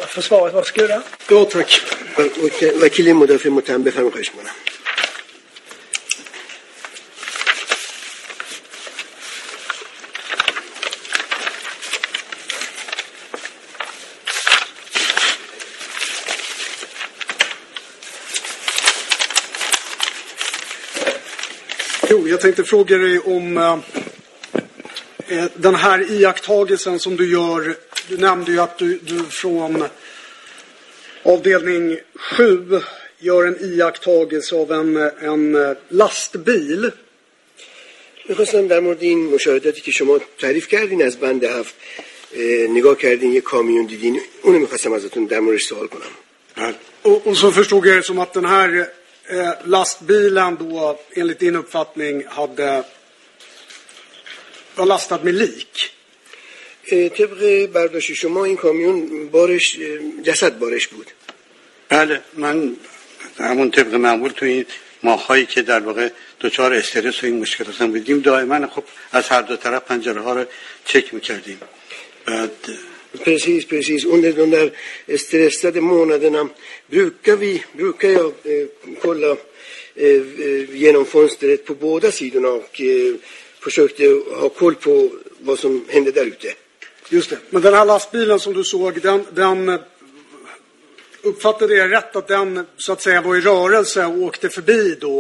för svaret. Varsågoda. Ja, tack. وکیل مدافع متهم بفرمایید خواهش می‌کنم. Jo, jag tänkte fråga dig om den här iakttagelsen som du gör. Du nämnde ju att du från avdelning 7 gör en iakttagelse av en lastbil. می‌خواستم در مورد این مشاهداتی که شما تعریف کردین از بند 7 نگاه کردین یه کامیون دیدین اونو می‌خواستم ازتون در موردش سوال کنم. Och så förstod jag det som att den här lastbilen då enligt din uppfattning var lastad med lik. طبق برداشت شما این کامیون بارش جسد بارش بود. بله من همون طبق معمول تو این ماهایی که در واقع دچار استرس و این مشکلات هم بودیم دائما خب از هر دو طرف پنجره ها رو چک می‌کردیم. بعد Precis. Under de där stressade månaderna brukar jag kolla genom fönstret på båda sidorna och försökte ha koll på vad som hände där ute. Just det. Men den här lastbilen som du såg, den uppfattade jag rätt att den så att säga var i rörelse och åkte förbi då.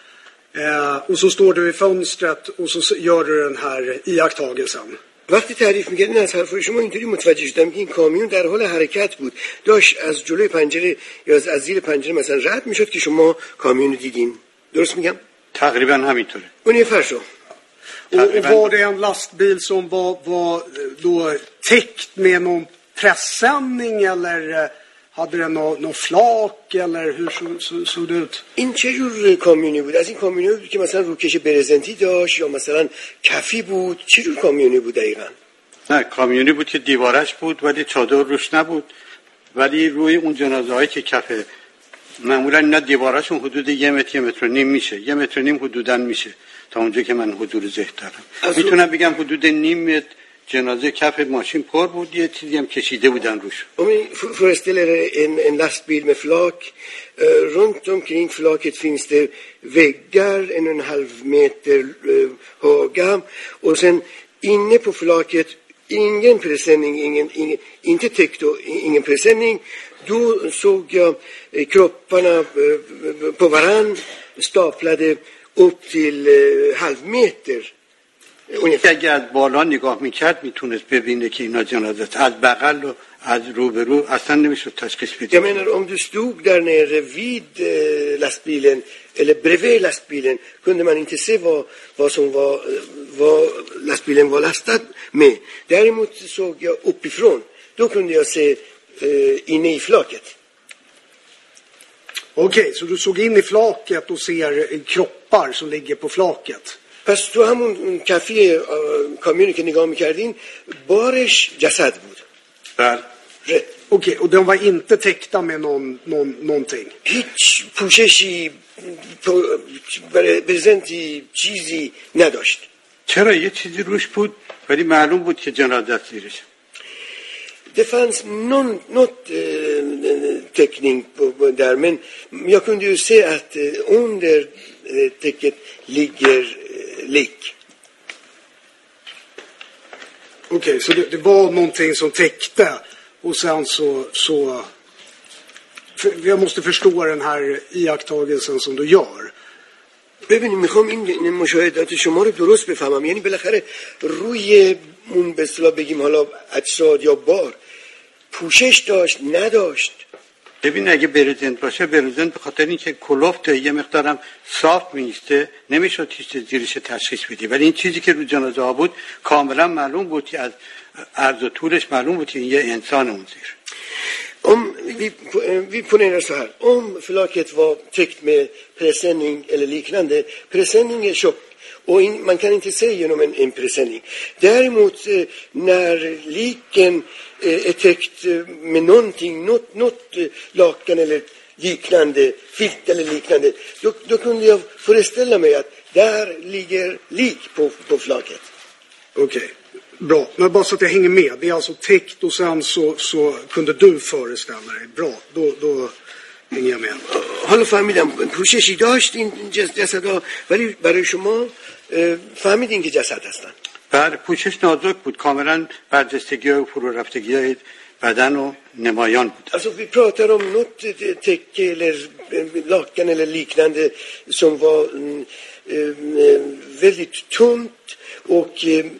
Och så står du i fönstret och så gör du den här iakttagelsen. وقتی تعریف می‌کردین از حرفای شما اینطوری متوجه شدم که این کامیون در حال حرکت بود داشت از جلوی پنجره یا از زیر پنجره مثلا رد میشد که شما کامیون رو دیدین درست میگم تقریبا همینطوره. ungefär så. Och var det en lastbil som var då täckt med någon pressändning eller hade den någon flak eller hur såg det ut? این چه جور کامیونی بود؟ از این کامیونی بود که مثلا روکش برزنتی داشت یا مثلا کفی بود؟ چه جور کامیونی بود دقیقاً؟ نه کامیونی بود که دیوارش بود ولی چادر روش نبود ولی روی اون جنازه‌هایی که کفه معمولا اینا دیواراشون حدود 1 متر و نیم میشه 1 متر و نیم حدوداً میشه تا اونجا که من حضور ذهن دارم میتونم بگم حدود نیم متر جنازه کف ماشین پر بود یه چیزی هم کشیده بودن روش. föreställer en lastbil med flak. Runt omkring flaket finns det väggar 1,5 meter höga och sen inne på flaket ingen presenning, inte täckt och ingen presenning. Då såg jag kropparna på varann staplade upp till halv meter. اگر از بالا نگاه میکرد میتونست ببینه که اینا جنازه است از بغل و از روبرو اصلا نمیشد تشخیص بده. Jag menar om du stod där nere vid lastbilen eller bredvid lastbilen kunde man inte se vad lastbilen var lastad med. Däremot såg jag uppifrån. Då kunde jag se inne i flaket. Okej, så du såg in i flaket och ser kroppar som ligger på flaket. پس تو همون کفی کامیونی که نگاه میکردین بارش جسد بود. بله. Okej, och de var inte täckta med någonting. هیچ پوششی برزنتی چیزی نداشت. چرا یه چیزی روش بود ولی معلوم بود که جنازه است زیرش. Det fanns något täckning där men jag kunde ju se att under täcket ligger lik. Okej, så det var någonting som täckte och sen så jag måste förstå den här iakttagelsen som du gör. ببینید میخوام این مشاهدات شما رو درست بفهمم یعنی بالاخره روی اون به اصطلاح بگیم حالا اجساد یا بار پوشش داشت نداشت. ببین اگه برزنت باشه برزنت به خاطر اینکه کلفته یه مقدارم صاف میسته نمیشد هیچ زیرش تشخیص بدی ولی این چیزی که رو جنازه ها بود کاملا معلوم بود که از عرض و طولش معلوم بود که این یه انسان اون زیر. Vi ponerar så här. Om flaket var täckt med presenning eller liknande. Presenning är tjock. Och man kan inte se genom en presenning. Däremot när liken är täckt med någonting, något lakan eller liknande, filt eller liknande. Då kunde jag föreställa mig att där ligger lik på flaket. Okej. Bra, men bara så att jag hänger med. Det är alltså täckt och sen så kunde du föreställa dig. Bra, då hänger jag med. حالا فهمیدم پوششی داشت این جسدها ولی برای شما فهمیدین که جسد هستن. بله، پوشش نازک بود، کاملا برجستگی و فرو رفتگی های بدن و نمایان بود. Alltså vi pratar om något täcke eller lakan eller liknande som var väldigt tunt och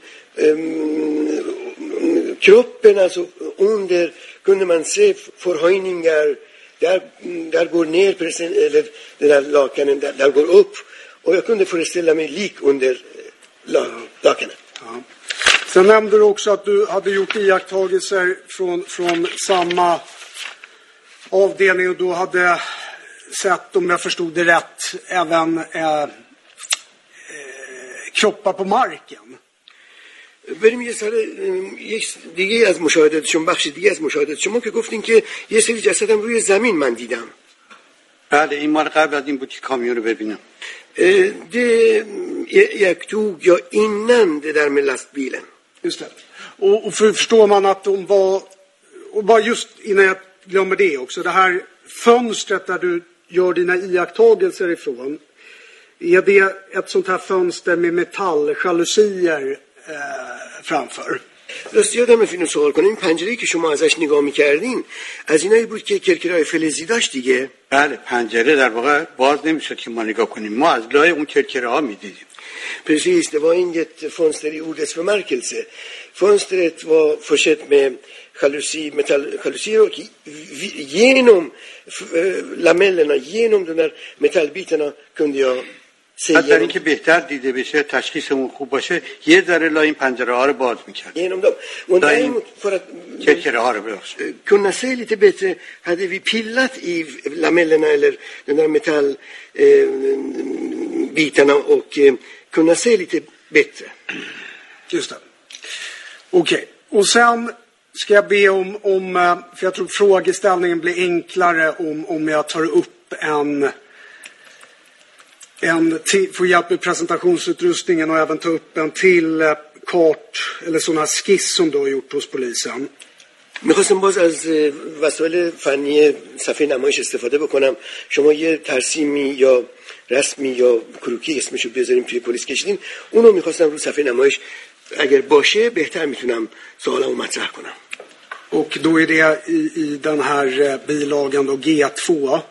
kroppen alltså under kunde man se förhöjningar där går ner eller den där lakanen där går upp och jag kunde föreställa mig lik under lakanen. Ja. Sen nämnde du också att du hade gjort iakttagelser från samma avdelning och då hade sett, om jag förstod det rätt, även kroppar på marken. بریم یه سال دیگه از مشاهدات شما بخش دیگه از مشاهدات شما که گفتین که یه سری جسدم روی زمین من دیدم. بله، این مال قبل از این بود که کامیون رو ببینم. Det jag tog jag innan det där med lastbilen. Just det. Och förstår man att de var, och bara just innan jag glömmer det också, det här fönstret där du gör dina iakttagelser ifrån, är det ett sånt här fönster med metalljalusier framför? راست یادم فینو سوال کنم این پنجره‌ای که شما ازش نگاه می‌کردین از اینایی بود که کرکرای فلزی داشت دیگه. بله، پنجره در واقع باز نمی‌شد که ما نگاه کنیم، ما از لای اون کرکره‌ها می‌دیدیم. Precis, det var inget fönster i ordets bemärkelse. Fönstret var försett med metalljalusier och genom lamellerna, genom de där metallbitarna kunde jag se در اینکه بهتر دیده بشه، تشخیصمون خوب باشه، یه ذره لای این پنجره‌ها رو باز می‌کرد. genom dem. Och däremot för att کرکره‌ها رو ببخشید. kunna se lite bättre hade vi pillat i lamellerna eller den där metallbitarna och kunna se lite bättre. Just det. Okej. Och sen ska jag be om för jag tror frågeställningen blir enklare om jag tar upp får hjälp med presentationsutrustningen och även ta upp en till kart eller sån här skiss som du har gjort hos polisen. میخواستم باز از وسایل فنی صفحه نمایش استفاده بکنم. شما یه ترسیمی یا رسمی یا کروکی اسمشو بذاریم توی پلیس کشیدین، اونو میخواستم رو صفحه نمایش اگر باشه بهتر میتونم سوالمو مطرح کنم. Och då är det i den här bilagan då G2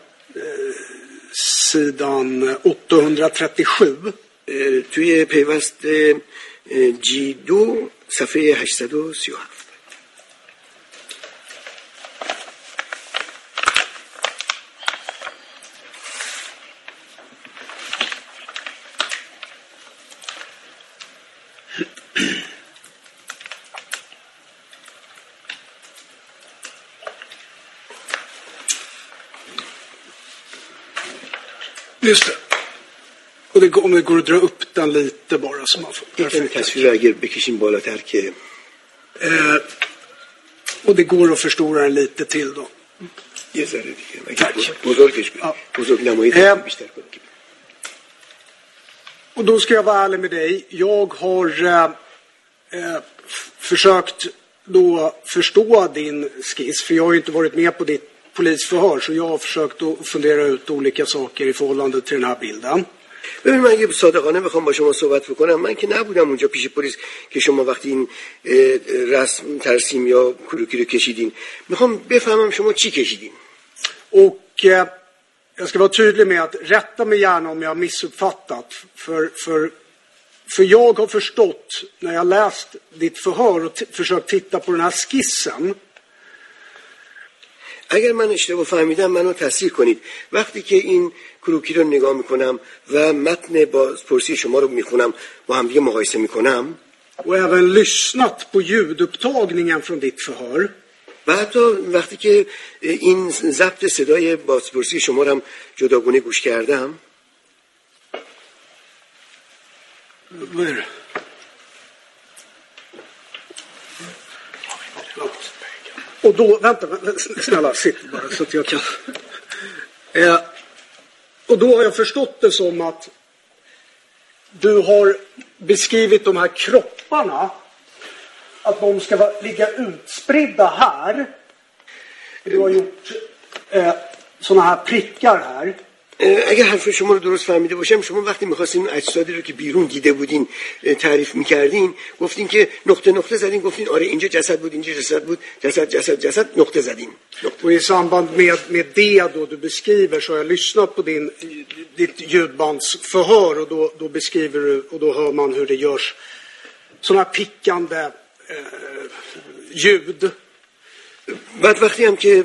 sidan 837. توی پیوست G2 صفحه 837. Just det. Och om det går att dra upp den lite bara så man får perfekt. Och det går att förstora den lite till då. Tack. Och då ska jag vara ärlig med dig. Jag har försökt då förstå din skiss, för jag har ju inte varit med på ditt polisförhör, så jag har försökt att fundera ut olika saker i förhållande till den här bilden. ببین من اگه صادقانه بخوام با شما صحبت بکنم، من که نبودم اونجا پیش پلیس که شما وقتی این رسم ترسیم یا کروکی رو کشیدین. میخوام بفهمم شما چی کشیدین. Och jag ska vara tydlig med att rätta mig gärna om jag har missuppfattat, för jag har förstått när jag läst ditt förhör och försökt titta på den här skissen. اگر من اشتباه فهمیدم منو تصحیح کنید. وقتی که این کروکی رو نگاه میکنم و متن بازپرسی شما رو میخونم با هم دیگه مقایسه میکنم och även lyssnat på ljudupptagningen från ditt förhör. و حتی وقتی که این ضبط صدای بازپرسی شما رو هم جداگانه گوش کردم. Och då, vänta, snälla, sitt bara så att jag kan. Och då har jag förstått det som att du har beskrivit de här kropparna att de ska ligga utspridda här. Du har gjort såna här prickar här. اگر حرف شما رو درست فهمیده باشم شما وقتی می‌خواستین اجسادی رو که بیرون دیده بودین تعریف می‌کردین گفتین که نقطه نقطه زدین گفتین آره اینجا جسد بود اینجا جسد بود جسد نقطه زدین. Och i samband med det då du beskriver så har jag lyssnat på ditt ljudbandsförhör och då beskriver du och då hör man hur det görs såna pickande ljud. بعد وقتی هم که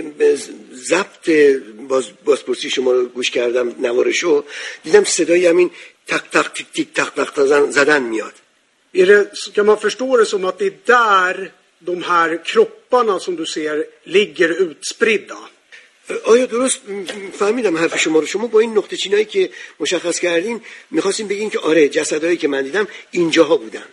ضبط بازپرسی شما رو گوش کردم نوارشو دیدم صدای همین تق تق تیک تیک تق تق زدن میاد. Kan man förstå det som att det är där de här kropparna som du ser ligger utspridda? آیا درست فهمیدم حرف شما رو؟ شما با این نقطه چینایی که مشخص کردین میخواستین بگین که آره جسدهایی که من دیدم اینجاها بودن.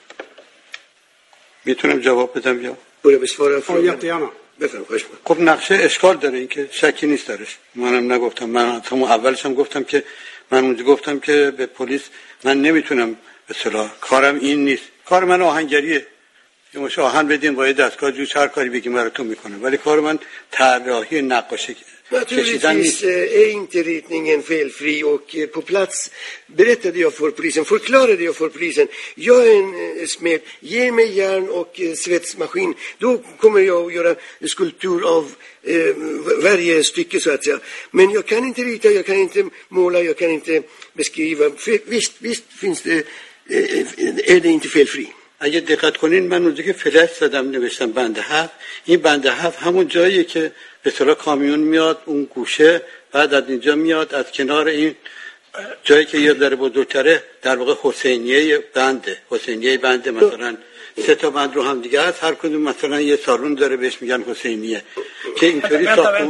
میتونم جواب بدم یا؟ برو بسوار jättegärna. بفرم خواهش می‌کنم. خب نقشه اشکال داره این که شکی نیست درش. منم نگفتم. من همون اولش هم گفتم که من اونجا گفتم که به پلیس من نمیتونم به اصطلاح کارم این نیست. کار من آهنگریه. یه مش آهن بدین با دستگاه جوش هر کاری بگیم براتون میکنم. ولی کار من طراحی نقاشی Naturligtvis är inte ritningen felfri och på plats berättade jag för polisen, förklarade jag för polisen, jag är en smed, ge mig järn och svetsmaskin, då kommer jag att göra skulptur av varje stycke så att säga. Men jag kan inte rita, jag kan inte måla, jag kan inte beskriva. Visst finns det, är det inte felfri. اگه دقت کنین من اونجا که فلش زدم نوشتم بند 7 این بند 7 همون جاییه که به اصطلاح کامیون میاد اون گوشه بعد از اینجا میاد از کنار این جایی که یه ذره بزرگتره در واقع حسینیه بنده مثلا سه تا بند رو هم دیگه هست هر کدوم مثلا یه سالن داره بهش میگن حسینیه که اینطوری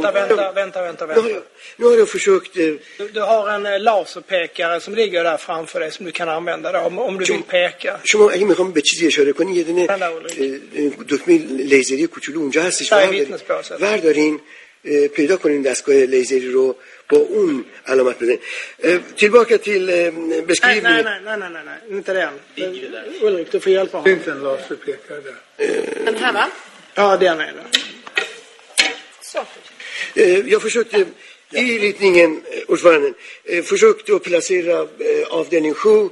Vänta. Nu har jag försökt du har en laserpekare som ligger där framför dig som du kan använda då, om du vill peka. شما اگه میخوام به چیزی اشاره کنین یه دونه دکمه لیزری کوچولو اونجا هستش وردارین پیدا کنین دستگاه لیزری رو با اون علامت بزنین. Tillbaka till beskrivningen. Nej, inte den. Ulrik, du får hjälpa honom. Finns en laserpekare där. Den här va? Ja, den är det. Så. Jag försökte i ritningen, ordföranden, försökte att placera avdelning 7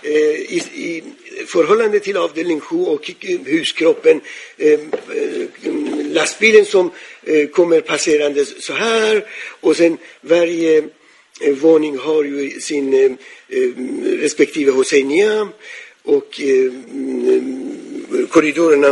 i förhållande till avdelning 7 och huskroppen, lastbilen som kommer passerande så här och sen varje våning har ju sin respektive Hoseinia och korridorerna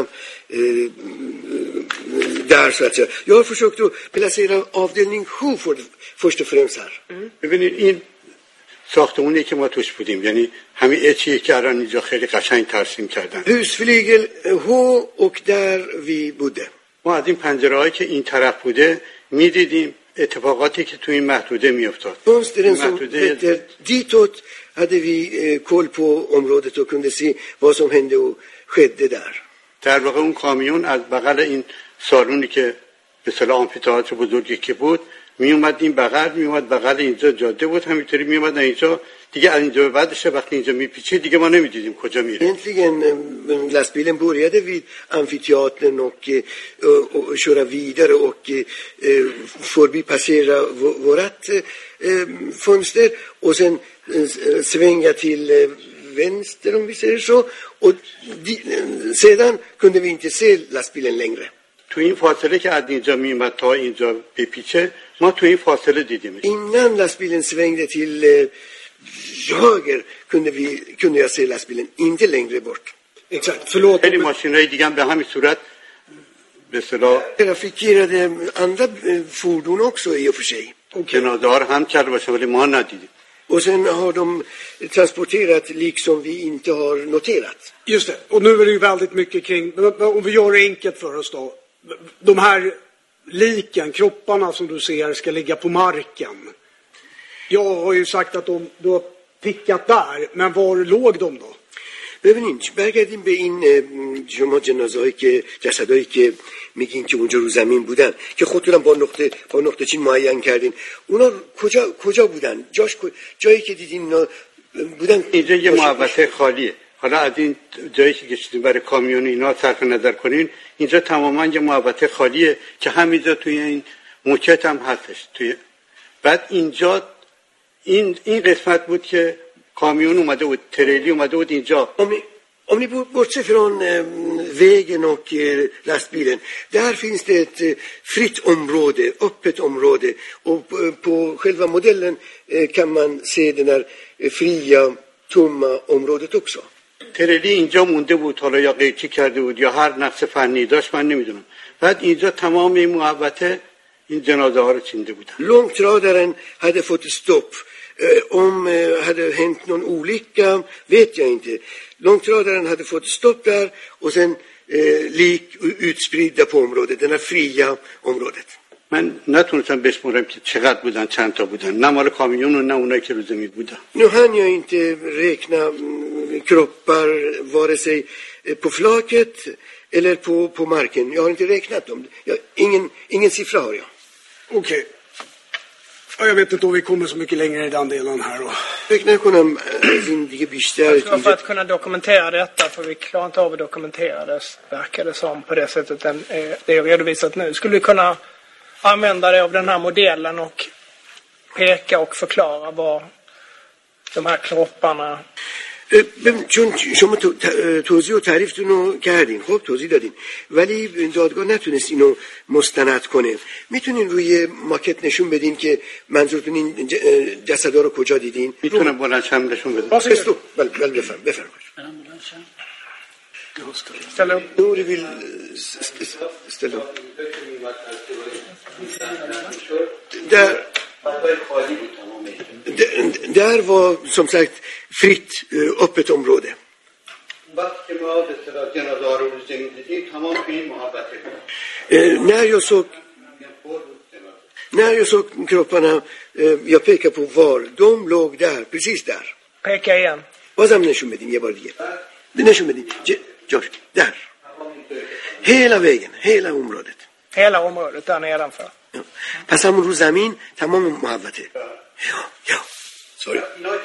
där så att säga. Jag har försökt att placera avdelning 7 först och främst här. ببینید این ساختمونی که ما توش بودیم یعنی همین اچیه که الان اینجا خیلی قشنگ ترسیم کردن Husflygel H och där vi bodde. ما از این پنجره‌هایی که این طرف بوده می‌دیدیم اتفاقاتی که تو این محدوده می‌افتاد. Fönstren som vetter ditåt hade vi koll på området och kunde se vad som hände och skedde där. در واقع اون کامیون از بغل این سالونی که به اصطلاح آمفی‌تئاتر بزرگی که بود میومد این بغل میومد بغل اینجا جاده بود همینطوری میومد اینجا دیگه از اینجا بعدش وقتی اینجا میپیچید دیگه ما نمیدیدیم کجا میره. Egentligen lastbilen började vid amfiteatern och köra vidare och förbi passera vårat fönster och sen svänga till vänster om vi säger så och sedan kunde vi inte se lastbilen längre. تو این فاصله که از اینجا میومد تا اینجا بپیچه ما تو این فاصله دیدیم. Innan lastbilen svängde till höger kunde jag se lastbilen inte längre bort. Exakt, förlåt. خیلی ماشینای دیگه هم به همین صورت به اصطلاح trafikerade andra fordon också i och för sig. جنازه‌ها هم کرده باشه ولی ما ندیدیم. Och sen har de transporterat liksom vi inte har noterat. Just det, och nu är det ju väldigt mycket kring, om vi gör det enkelt för oss då. De här liken, kropparna som du ser ska ligga på marken. Jag har ju sagt att du har pickat där, men var låg de då? ببینید برگردیم به این شما جنازه‌هایی که جسدایی که میگین که اونجا رو زمین بودن که خودتون با نقطه چین معین کردین اونا کجا بودن جایی که دیدین بودن اینجا یه محوطه خالیه حالا از این جایی که کشیدیم برای کامیون اینا صرف نظر کنین، اینجا تماما یه محوطه خالیه که همینجا توی این موکت هم هستش. بعد اینجا این قسمت بود که kamion اومده بود، تریلی اومده بود اینجا. Om ni bortser från vägen och lastbilen, där finns det ett fritt område, öppet område, och på själva modellen kan man se det där fria, tomma området också. تریلی اینجا مونده بود، حالا یا قیچی کرده بود یا هر نقص فنی داشت من نمیدونم. بعد اینجا تمام این محوطه این جنازه ها رو چینده بودن. Långtradaren hade fått stopp. Om hade hänt någon olycka vet jag inte. Långtradaren hade fått stopp där och sen lik utspridda på området, det här fria området. من نتونستم بشمرم که چقدر بودن، چند تا بودن، نه مال کامیون و نه اونایی که رو زمین بودن. Nu hann jag inte räkna kroppar vare sig på flaket eller på marken. Jag har inte räknat dem. Ingen siffra har jag. Okej. Ja, jag vet inte om vi kommer så mycket längre i den delen här då. räknar کنم زندگی بیشتر. För att kunna dokumentera detta, för vi klarar inte av att dokumentera det, verkar det som, på det sättet det är redovisat nu. Skulle vi kunna använda det av den här modellen och peka och förklara vad de här kropparna. چون شما توضیح و تعریفتون رو کردین، خب توضیح دادین، ولی دادگاه نتونست اینو مستند کنه. میتونین روی ماکت نشون بدین که منظورتون این جسدا رو کجا دیدین؟ میتونم بلند شم نشون بدم. بله بفرمایید. Ställa upp. Nori vill ställa upp. Där var som sagt fritt öppet område. När jag såg kropparna, jag pekar på var, de låg där, precis där. Peka igen. بازم نشون بدین یه بار دیگه. نشون بدین. جاش där. Hela vägen, hela området. Hela området där nedanför. Ja. پس همون رو زمین تمام محوطه. Ja. Sorry.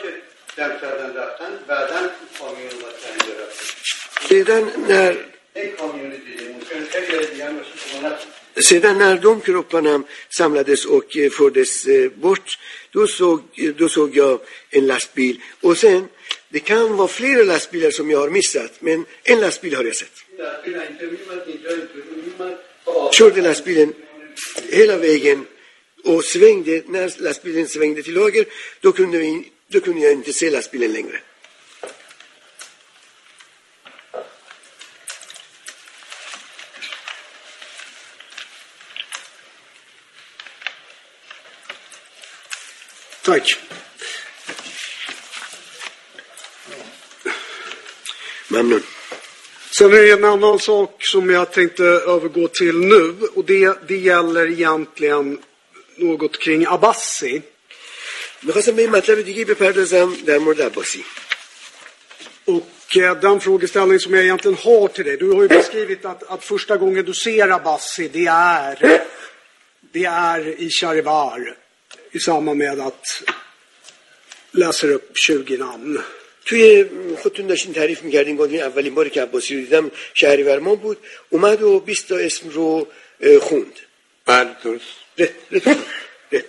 Sedan när de kropparna samlades och fördes bort, då såg jag en lastbil. Och sen, det kan vara flera lastbilar som jag har missat, men en lastbil har jag sett. Körde lastbilen hela vägen och svängde. När lastbilen svängde till höger, då kunde jag inte se lastbilen längre. Tack. Mamnun. Sen är det en annan sak som jag tänkte övergå till nu, och det gäller egentligen något kring Abbasi. می‌خواستم به این مطلب دیگه بپردازم در مورد عباسی. Och den frågeställning som jag egentligen har till dig, du har ju beskrivit att första gången du ser Abbasi, det är i Charivar i samband med att läser upp 20 namn. توی خودتون داشتین تعریف می‌کردین، گفتین اولین باری که عباسی رو دیدم شهریورمان بود، اومد و 20 تا اسم رو خوند. بله درست. rätt.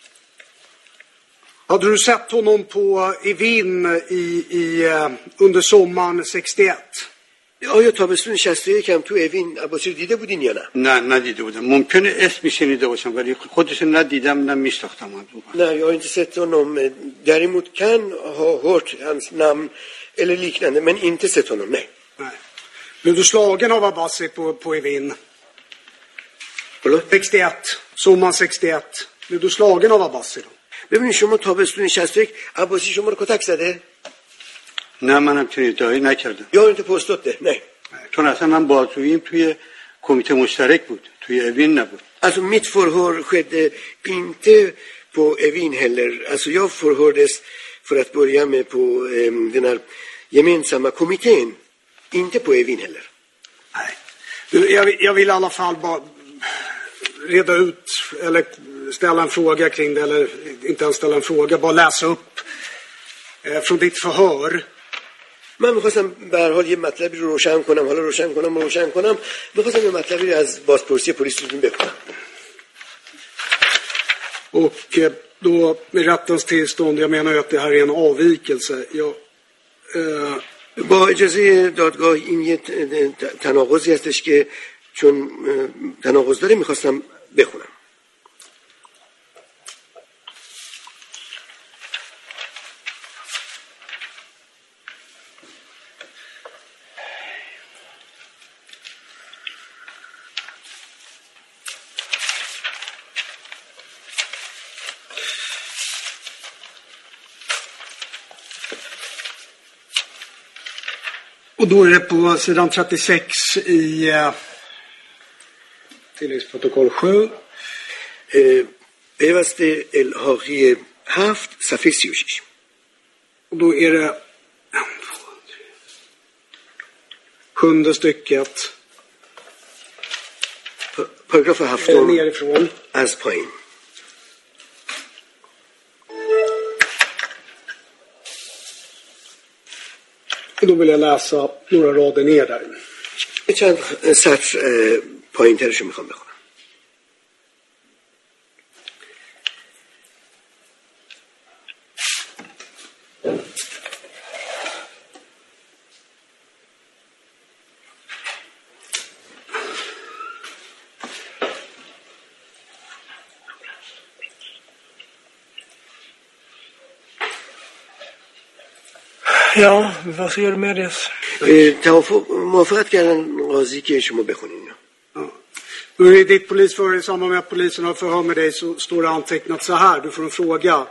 Hade du sett honom på Evin under sommaren 61? آیا تابستون 61 هم تو اوین عباسی رو دیده بودین یا نه؟ نه ندیده بودم. ممکنه اسمی شنیده باشم ولی خودش ندیدم، نه میشناختم. نه jag har inte sett honom. Däremot kan ha hört hans namn eller liknande, men inte sett honom. Nej. Blev du slagen av Abbasi på Evin? Förlåt? 61. Sommaren 61. Blev du slagen av Abbasi då? ببینید شما تابستون 61 عباسی شما رو کتک زده؟ نه منم چنین ادعایی نکردم. Jag har inte påstått det. Nej. چون اصلا من بازجوییم توی کمیته مشترک بود، توی اوین نبود. Alltså mitt förhör skedde inte på Evin heller. Alltså jag förhördes för att börja med på den här gemensamma kommittén. Inte på Evin heller. Nej. Jag vill i alla fall bara reda ut eller ställa en fråga kring det, eller inte ens ställa en fråga, bara läsa upp från ditt förhör من میخواستم به هر حال یه مطلبی رو روشن کنم. حالا روشن کنم میخواستم یه مطلبی رو از بازپرسی پلیستون بخونم. Och då med rättens tillstånd, jag menar ju att det här är en avvikelse. با اجازه دادگاه این یه تناقضی هستش که چون تناقض داره میخواستم بخونم. Och då är det på sidan 36 i tilläggsprotokoll 7. پیوسته الحاقی 7 صفحه 36. Och då är det 7:e stycket. Paragraf 7 nerifrån. از پایین. Då vill jag läsa några rader ner där. چند سطر پایین ترشو میخوام بخونم. Ja, vad ska du med det? موافقت کردن قاضی که شما بخونین. Då är det ditt polisförhör i samband med att polisen har förhör med dig så står det antecknat så här. Du får en fråga.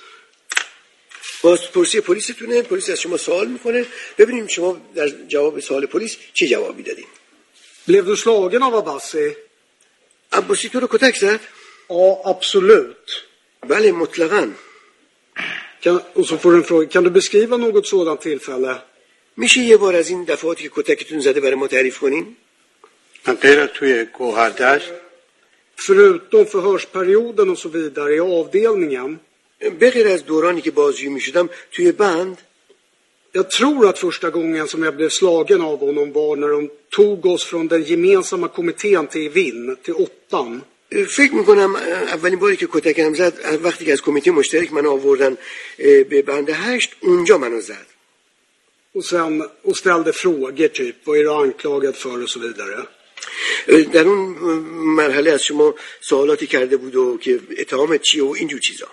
بازپرسی پلیستونه، پلیس از شما سوال میکنه، ببینیم شما در جواب سوال پلیس چه جوابی دادین. Blev du slagen av Abbasi? عباسی تو رو کتک زد؟ Ja, absolut. بله مطلقاً. Och så får du en fråga. Kan du beskriva något sådant tillfälle? میشه یه بار از این دفعاتی که کتکتون زده برای ما تعریف کنین؟ غیر توی گوهردشت Förutom förhörsperioden och så vidare i avdelningen. به غیر از دورانی که بازجویی میشدم توی بند. Jag tror att första gången som jag blev slagen av honom var när de tog oss från den gemensamma kommittén till Vinn, till 8:an. فکر میکنم اولین باری که کتکم زد وقتی که از کمیته مشترک من آوردن به بند 8 اونجا منو زد. Och ställde frågor typ, vad är du anklagad för och så vidare. در اون مرحله از شما سوالاتی کرده بود و که اتهامت چیه و اینجور چیزا.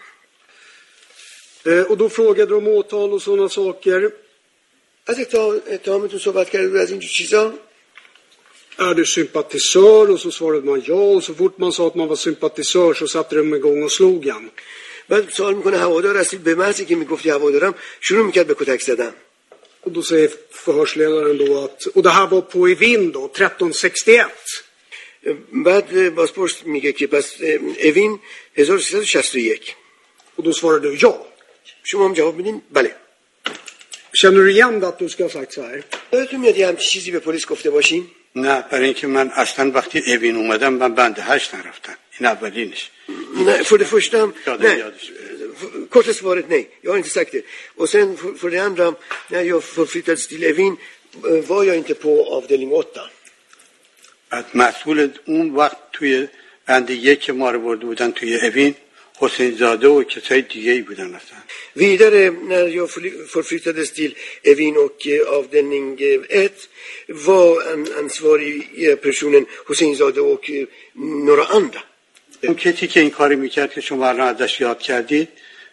Och då frågade de åtal och sådana saker. از اتهامتون صحبت کرده بود از اینجور چیزا. Är du sympatisör? Och så svarade man ja. Och så fort man sa att man var sympatisör så satte de igång och slog han. بعد سوال میکنه هوادار هستید؟ به محضی که میگفتی هوادارم شروع میکرد به کتک زدن. Och då säger förhörsledaren då att, och det här var på i Vinn då, 1361. بعد بازپرس میگه که پس اوین 1361. Och då svarar du ja. شما هم جواب میدین بله. Känner du igen att du ska ha sagt så här? یادتون میاد یه همچین چیزی به پلیس گفته باشین؟ نه، برای اینکه من اصلا وقتی اوین اومدم من بند 8 نرفتم. این اولینش. Nej, för det första, nej, korta svaret nej, jag har inte sagt det. Och sen för det andra, när jag förflyttades till Evin var jag inte på avdelning 8. att مسئول اون وقت توی بند 1 ما رو برده بودن توی اوین حسین زاده و کسای دیگه‌ای بودن اصلا. Vidare när jag förflyttades till Evin och avdelning 1 var ansvarig personen Hussein Zade och några andra. اون کسی که این کاری میکرد که شما الان ازش یاد کردید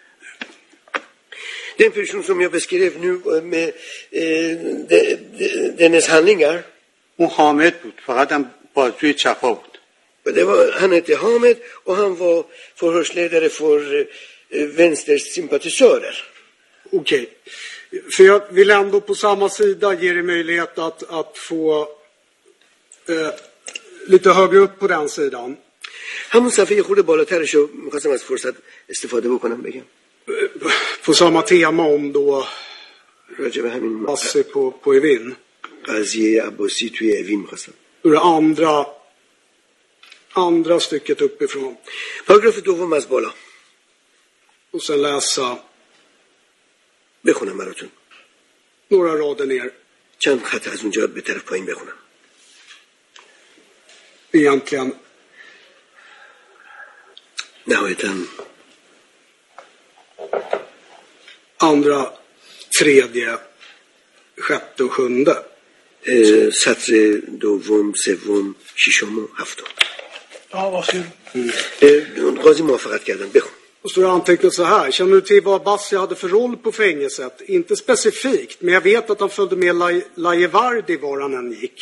Den person som jag beskrev nu med dennes handlingar اون حامد بود، فقط هم بازجوی چپا بود. Han hette Hamed och han var förhörsledare för vänsters sympatisörer. Okej. För jag vill ändå på samma sida ge dig möjlighet att få lite högre upp på den sidan. همون صفحه خود بالاترش رو می‌خواستم از فرصت استفاده بکنم بگم. På samma tema om då راجع به همین Abbasi på Evin. قضیه عباسی توی اوین می‌خواستم. Ur det andra stycket uppifrån. پاراگراف دوم از بالا. Och sen läsa. بخونم براتون. några rader ner. چند خط از اونجا به طرف پایین بخونم. Egentligen نهایتاً andra, tredje, sjätte och sjunde. سطر دوم، سوم، ششم و هفتم. Ja, varsågod. قاضی موافقت کردن. بخون. Och så är det antecknat så här. Känner du till vad Abbasi hade för roll på fängelset? Inte specifikt, men jag vet att han följde med Lajevardi var han än gick.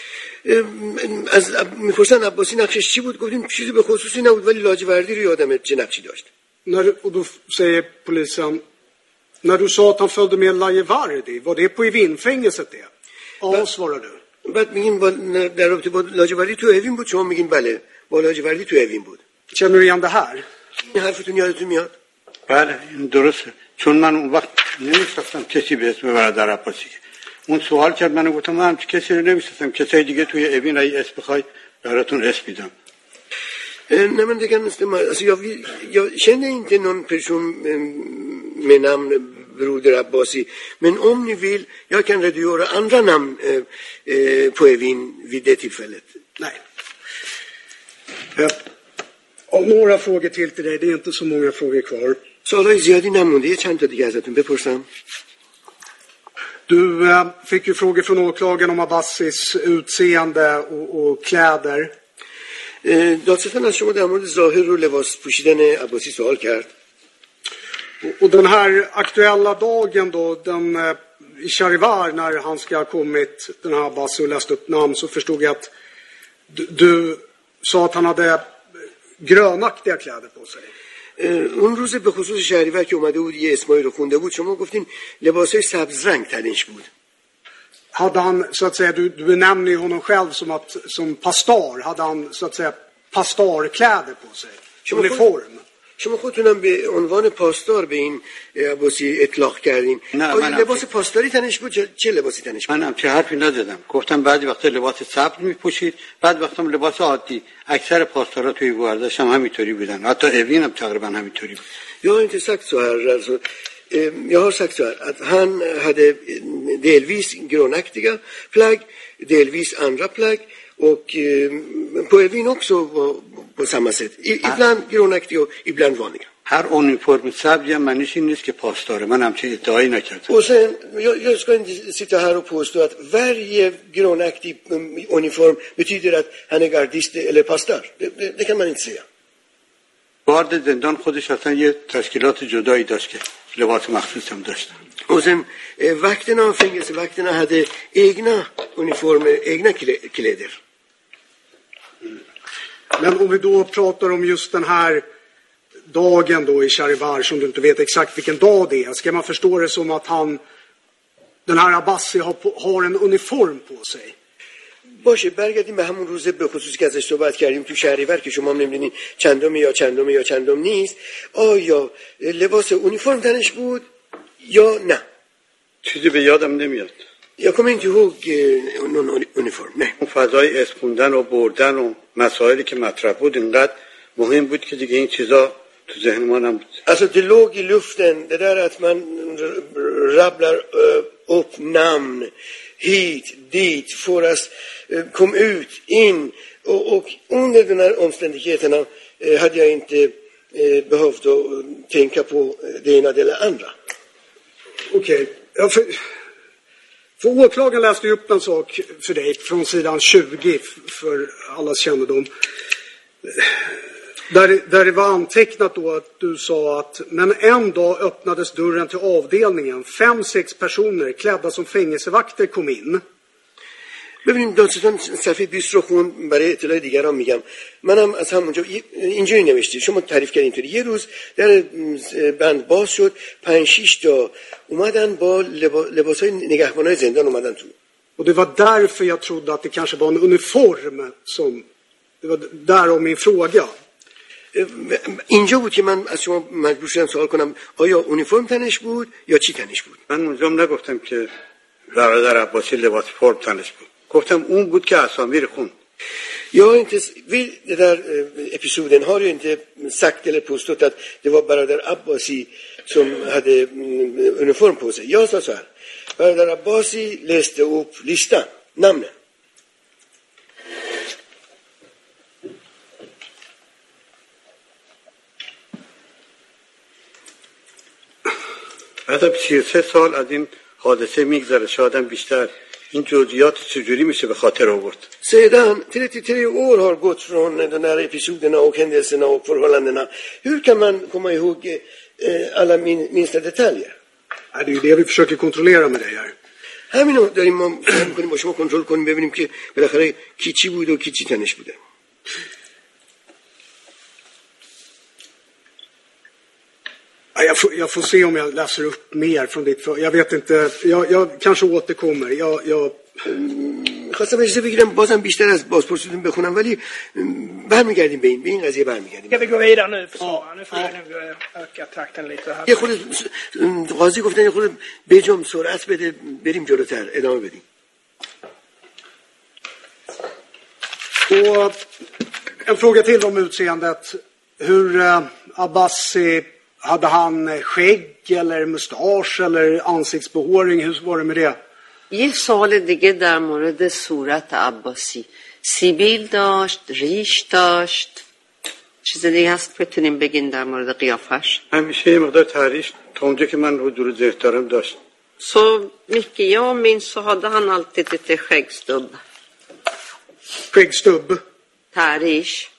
از میپرسن عباسی نقشش چی بود؟ گفتیم چیزی به خصوصی نبود ولی لاجوردی رو یادمه چه نقشی داشت. Och då säger polisen, när du sa att han följde med Lajevardi, var det på Evinfängelset det? Ja, svarar du. بعد میگیم در رابطه با لاجوردی تو اوین بود، شما میگین بله با لاجوردی تو اوین بود. Känner du igen det här? این حرفتون یادتون میاد؟ بله این درسته، چون من اون وقت نمی‌شناختم کسی به اسم برادر عباسی. اون سوال کرد، من گفتم من کسی رو نمی‌شناسم، کسای دیگه توی اوین ای اسم بخوای براتون اسم میدم. Nej, men det kan stämma. Alltså jag känner inte någon person med namn Broder Abbasi. Men om ni vill, jag kan redogöra andra namn på Evin vid det tillfället. Nej. Och några frågor till dig. Det är inte så många frågor kvar. سوالای زیادی نمونده. چند تا دیگه ازتون بپرسم. Du fick ju frågor från åklagaren om Abbasis utseende och kläder. دادستان از شما در مورد ظاهر و لباس پوشیدن عباسی سوال کرد. Och den här aktuella dagen då, den i Charivar när han ska ha kommit, den här Abbasi och läst upp namn, så förstod jag att du sa att han hade grönaktiga kläder på sig. اون روز به خصوص شهریور که اومده بود یه اسمایی رو خونده بود شما گفتین لباسای سبز رنگ تنش بود. Hade han så att säga, du benämner ju honom själv som pastor, hade han så att säga pastorkläder på sig, uniform. شما خودتونم به عنوان پاسدار به این عباسی اطلاق کردین. لباس پاسداری تنش بود چه لباسی تنش بود؟ منم چه حرفی نزدم، گفتم بعضی وقتا لباس سبز میپوشید، بعد وقتا لباس عادی. اکثر پاسدارا توی گواردش هم همینطوری بودن، حتی اوین هم تقریبا همینطوری بود. Jag har inte sagt så här alltså. Jag har sagt så här att han hade delvis grönaktiga plagg, delvis andra plagg och på Evin också var på samma sätt. Ibland grönaktiga och ibland vanliga. هر اونیفرم سبزی هم معنیش این نیست که پاسداره، من همچین ادعایی نکردم. Och sen, jag ska inte sitta här och påstå att varje grönaktig uniform betyder att han är gardist eller pastor. Det kan man inte säga. گارد زندان خودش اصلا یه تشکیلات جدایی داشت که لباس مخصوص هم داشتن. Och sen vakterna och fängelsevakterna hade egna uniformer, egna kläder. Men om vi då pratar om just den här dagen då i Charivar som du inte vet exakt vilken dag det är, ska man förstå det som att den här Abbasi har en uniform på sig? باشه برگردیم به همون روز به خصوصی که ازش صحبت کردیم تو شهریور که شما نمیدونین چندم نیست. آیا لباس اونیفرم تنش بود یا نه؟ چیزی به یادم نمیاد. Jag kommer inte ihåg någon uniform. Nej. اون فضای اسم خوندن و بردن و مسائلی که مطرح بود اینقدر مهم بود که دیگه این چیزا تو ذهن ما نبود. Alltså det låg i luften det där att man rabblar upp namn hit dit för att kom ut in och under den här omständigheterna hade jag inte behövt att tänka på det ena eller andra. Okej. För åklagaren läste ju upp en sak för dig från sidan 20 för allas kännedom. Där det var antecknat då att du sa att men en dag öppnades dörren till avdelningen. 5-6 personer klädda som fängelsevakter kom in. ببینیم دادستان صفحه 20 رو خون برای اطلاع دیگران میگم. منم از همونجا اینجوری نوشته شما تعریف کردین اینطوری یه روز در بند باز شد 5-6 تا اومدن با لباسای نگهبانای زندان اومدن تو. Och det var därför jag trodde att det kanske var en uniform som det var därav min fråga. اینجا بود که من از شما مجبور شدم سوال کنم آیا اونیفرم تنش بود یا چی تنش بود؟ من اونجا نگفتم که برادر عباسی لباس فرم تنش بود، گفتم اون بود که اسامی رو خوند. Jag har inte, vid den där episoden har jag inte sagt eller påstått att det var Baradar Abbasi som hade uniform på sig. Jag sa så här. Baradar Abbasi läste upp listan, namnen. بعد 33 سال از این حادثه میگذره شاید بیشتر این جزئیات چجوری میشه به خاطر آورد. Sedan 33 år har gått från de här episoderna och händelserna och förhållandena. Hur kan man komma ihåg alla minsta detaljer? Ja, det är ju det vi försöker kontrollera med dig här. همینو داریم ما فهم کنیم با شما کنترل کنیم ببینیم که بالاخره کی چی بود و کی چی تنش بوده. Jag får se om jag läser upp mer från ditt jag vet inte, jag kanske återkommer. خواستم اجازه بگیرم بازم بیشتر از بازپرسیتون بخونم ولی برمیگردیم به این قضیه برمیگردیم. Ska vi gå vidare nu försvara? Nu får vi nog öka takten lite här. یه خود قاضی گفتن یه خود بجام سرعت بده بریم جلوتر ادامه بدیم. Och en fråga till om utseendet. Hur Abbasi, hade han skägg eller mustasch eller ansiktsbehåring? Hur var det med det? یه سوال دیگه در مورد صورت عباسی. سیبیل داشت، ریش داشت. چیز دیگه هست بتونیم بگین در مورد قیافش؟ همیشه یه مقدار تحریش تا اونجا که من حضور ذهن دارم داشت. Så mycket jag minns så hade han alltid lite skäggstubb. Skäggstubb? Tahrish.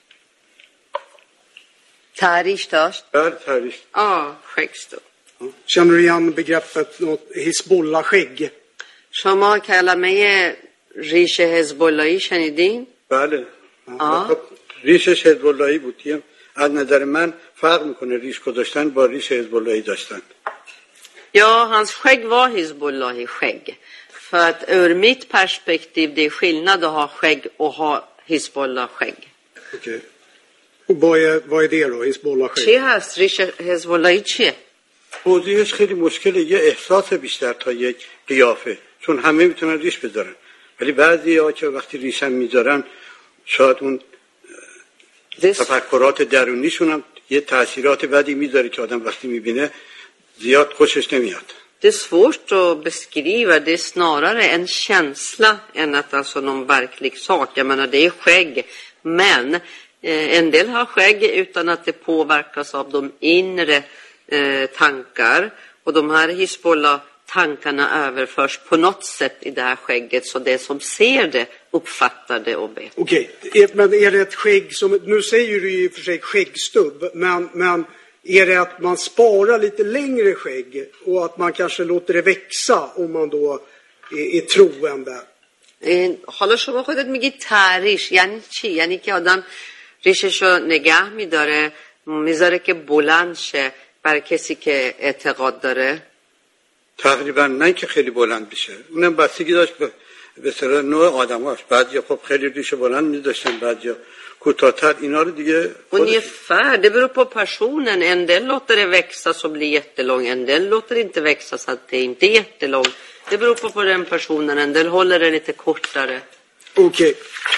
Tahrish داشت؟ بله تحریش. skäggstubb. Känner du igen begreppet något Hizbollah-skägg? شما کلمه ریش حزب‌اللهی شنیدین؟ بله. ریشش حزب اللهی بود. از نظر من فرق میکنه ریش گذاشتن با ریش حزب اللهی داشتن. Ja, hans skägg var Hizbollahi skägg. För att ur mitt perspektiv det är skillnad att ha skägg och ha Hizbollah skägg. Okej. Och vad är det då, Hizbollah-skägg? چی هست؟ ریش حزب‌اللهی چیه؟ توضیحش خیلی مشکله. یه احساس بیشتر تا یک قیافه. چون همه میتونن ریش بذارن. ولی بعضی‌ها که وقتی ریشم میذارن شاید اون تفکرات درونیشون هم یه تأثیرات بدی میذاره که آدم وقتی میبینه زیاد خوشش نمیاد. Det är svårt att beskriva. Det är snarare en känsla än att alltså någon verklig sak. Jag menar, det är skägg. Men en del har skägg utan att det påverkas av de inre tankar. Och de här Hizbollah-tankarna överförs på något sätt i det här skägget. Så det som ser det uppfattar det och vet. Okej, men är det ett skägg som... Nu säger du ju för sig skäggstubb, men är det att man sparar lite längre skägg och att man kanske låter det växa om man då är troende? حالا شما خودت میگی تحریش یعنی چی؟ یعنی که آدم ریششو نگه میداره میذاره که بلند شه برای کسی که اعتقاد داره؟ تقریبا نه که خیلی بلند بشه. اونم بستگی داشت به سر نوع آدماش. بعضیا خب خیلی ریش بلند می‌داشتن، بعضیا کوتاه‌تر. اینا رو دیگه ungefär det beror på personen. En del låter det växa så blir jättelång, en del låter det inte växa så att det inte är jättelång. Det beror på den personen. En del håller det lite kortare. Okej.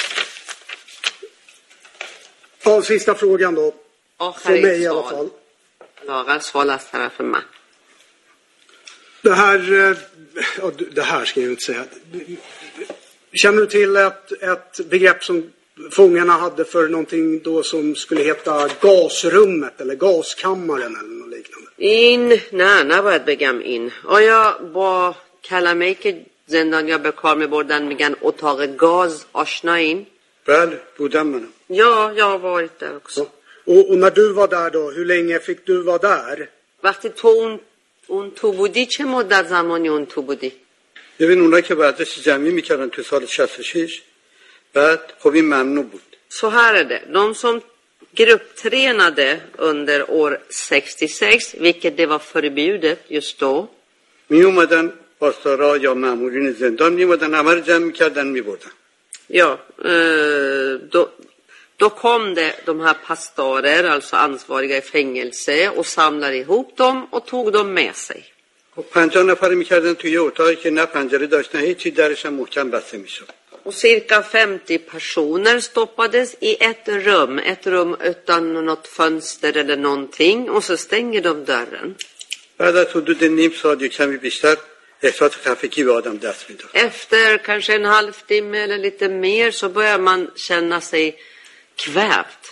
Ja, sista frågan då. För mig i alla fall. آخر سوال از طرف من. Det här ska jag inte säga. Känner du till ett begrepp som fångarna hade för någonting då som skulle heta gasrummet eller gaskammaren eller något liknande? این نه نباید بگم این. آیا با کلمه‌ای که زندانیا به کار می‌بردن میگن اتاق گاز آشنایین؟ بله بودم منم. Ja, jag har varit där också. Och när du var där då, hur länge fick du vara där? وقتی تو اون تو بودی چه مدت زمانی اون تو بودی؟ ببین اونایی که ورزش جمعی میکردن تو سال 66 بعد خب این ممنوع بود. Så här är det. De som grupptränade under år 66, vilket det var förbjudet just då. می اومدن پاسدارا یا مامورین زندان می اومدن همه رو جمع میکردن میبردن. Ja, då kom det de här pastorer, alltså ansvariga i fängelse, och samlade ihop dem och tog dem med sig. خب 50 نفر میکردن توی اتاقی که نه پنجره داشت نه هیچی، درش هم محکم بسته میشد. Och cirka 50 personer stoppades i ett rum utan något fönster eller någonting, och så stänger de dörren. بعد از حدود نیم ساعت یا کمی بیشتر احساس خفگی به آدم دست میداد. Efter kanske en halvtimme eller lite mer så börjar man känna sig kvävt.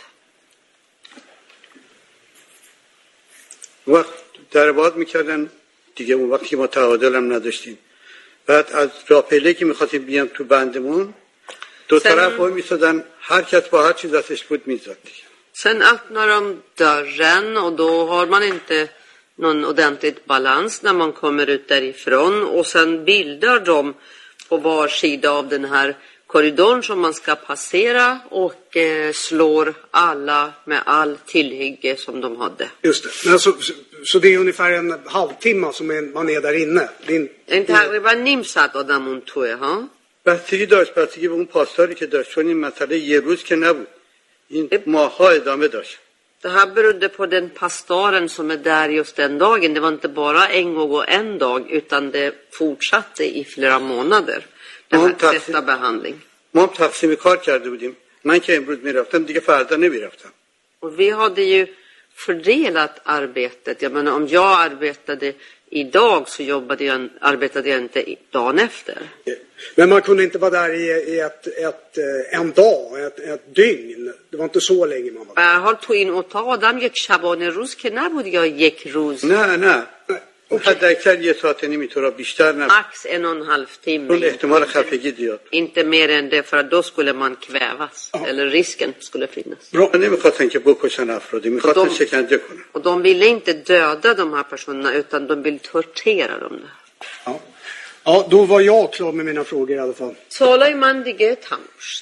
وقت در باز میکردن دیگه، اون وقتی که ما تعادل هم نداشتیم. بعد از راپله که میخواستیم بیام تو بندمون دو طرف وای میسادن، هر کس با هر چی دستش بود میزد. Sen öppnar de dörren och då har man inte någon ordentligt balans när man kommer ut därifrån, och sen bildar de på var sida av den här korridorn som man ska passera och slår alla med all tillhygge som de hade. Just det. Men så det är ungefär en halvtimme som man är där inne. این تقریبا نیم ساعت آدمون توه ها. بستگی داشت، بستگی به اون پاسداری که داشت، چون این مسئله یه روز که نبود، این ماه‌ها ادامه داشت. Det här berodde på den pastoren som är där just den dagen. Det var inte bara en gång och en dag, utan det fortsatte i flera månader. Detta behandling. ما هم تقسیم کار کرده بودیم. من که امروز میرفتم دیگه فردا نمیرفتم. Och vi hade ju fördelat arbetet. Jag menar, om jag arbetade idag så arbetade jag inte dagen efter. Men man kunde inte vara där i en dag, ett dygn. Det var inte så länge man var där. حال تو این اتاق آدم یک شبانه روز که نبود یا یک روز. نه حد اکثر یه ساعت نمیتونه بیشتر نه. Max 1,5 timme. اون احتمال خفگی زیاد. Inte mer än det, för att då skulle man kvävas. Eller risken skulle finnas. من نمیخواستن که بکشن افرادی، میخواستن شکنجه کنن. Och de ville inte döda de här personerna, utan de ville tortera dem. Ja, då var jag klar med mina frågor i alla fall. Solay man دیگه تموم شد.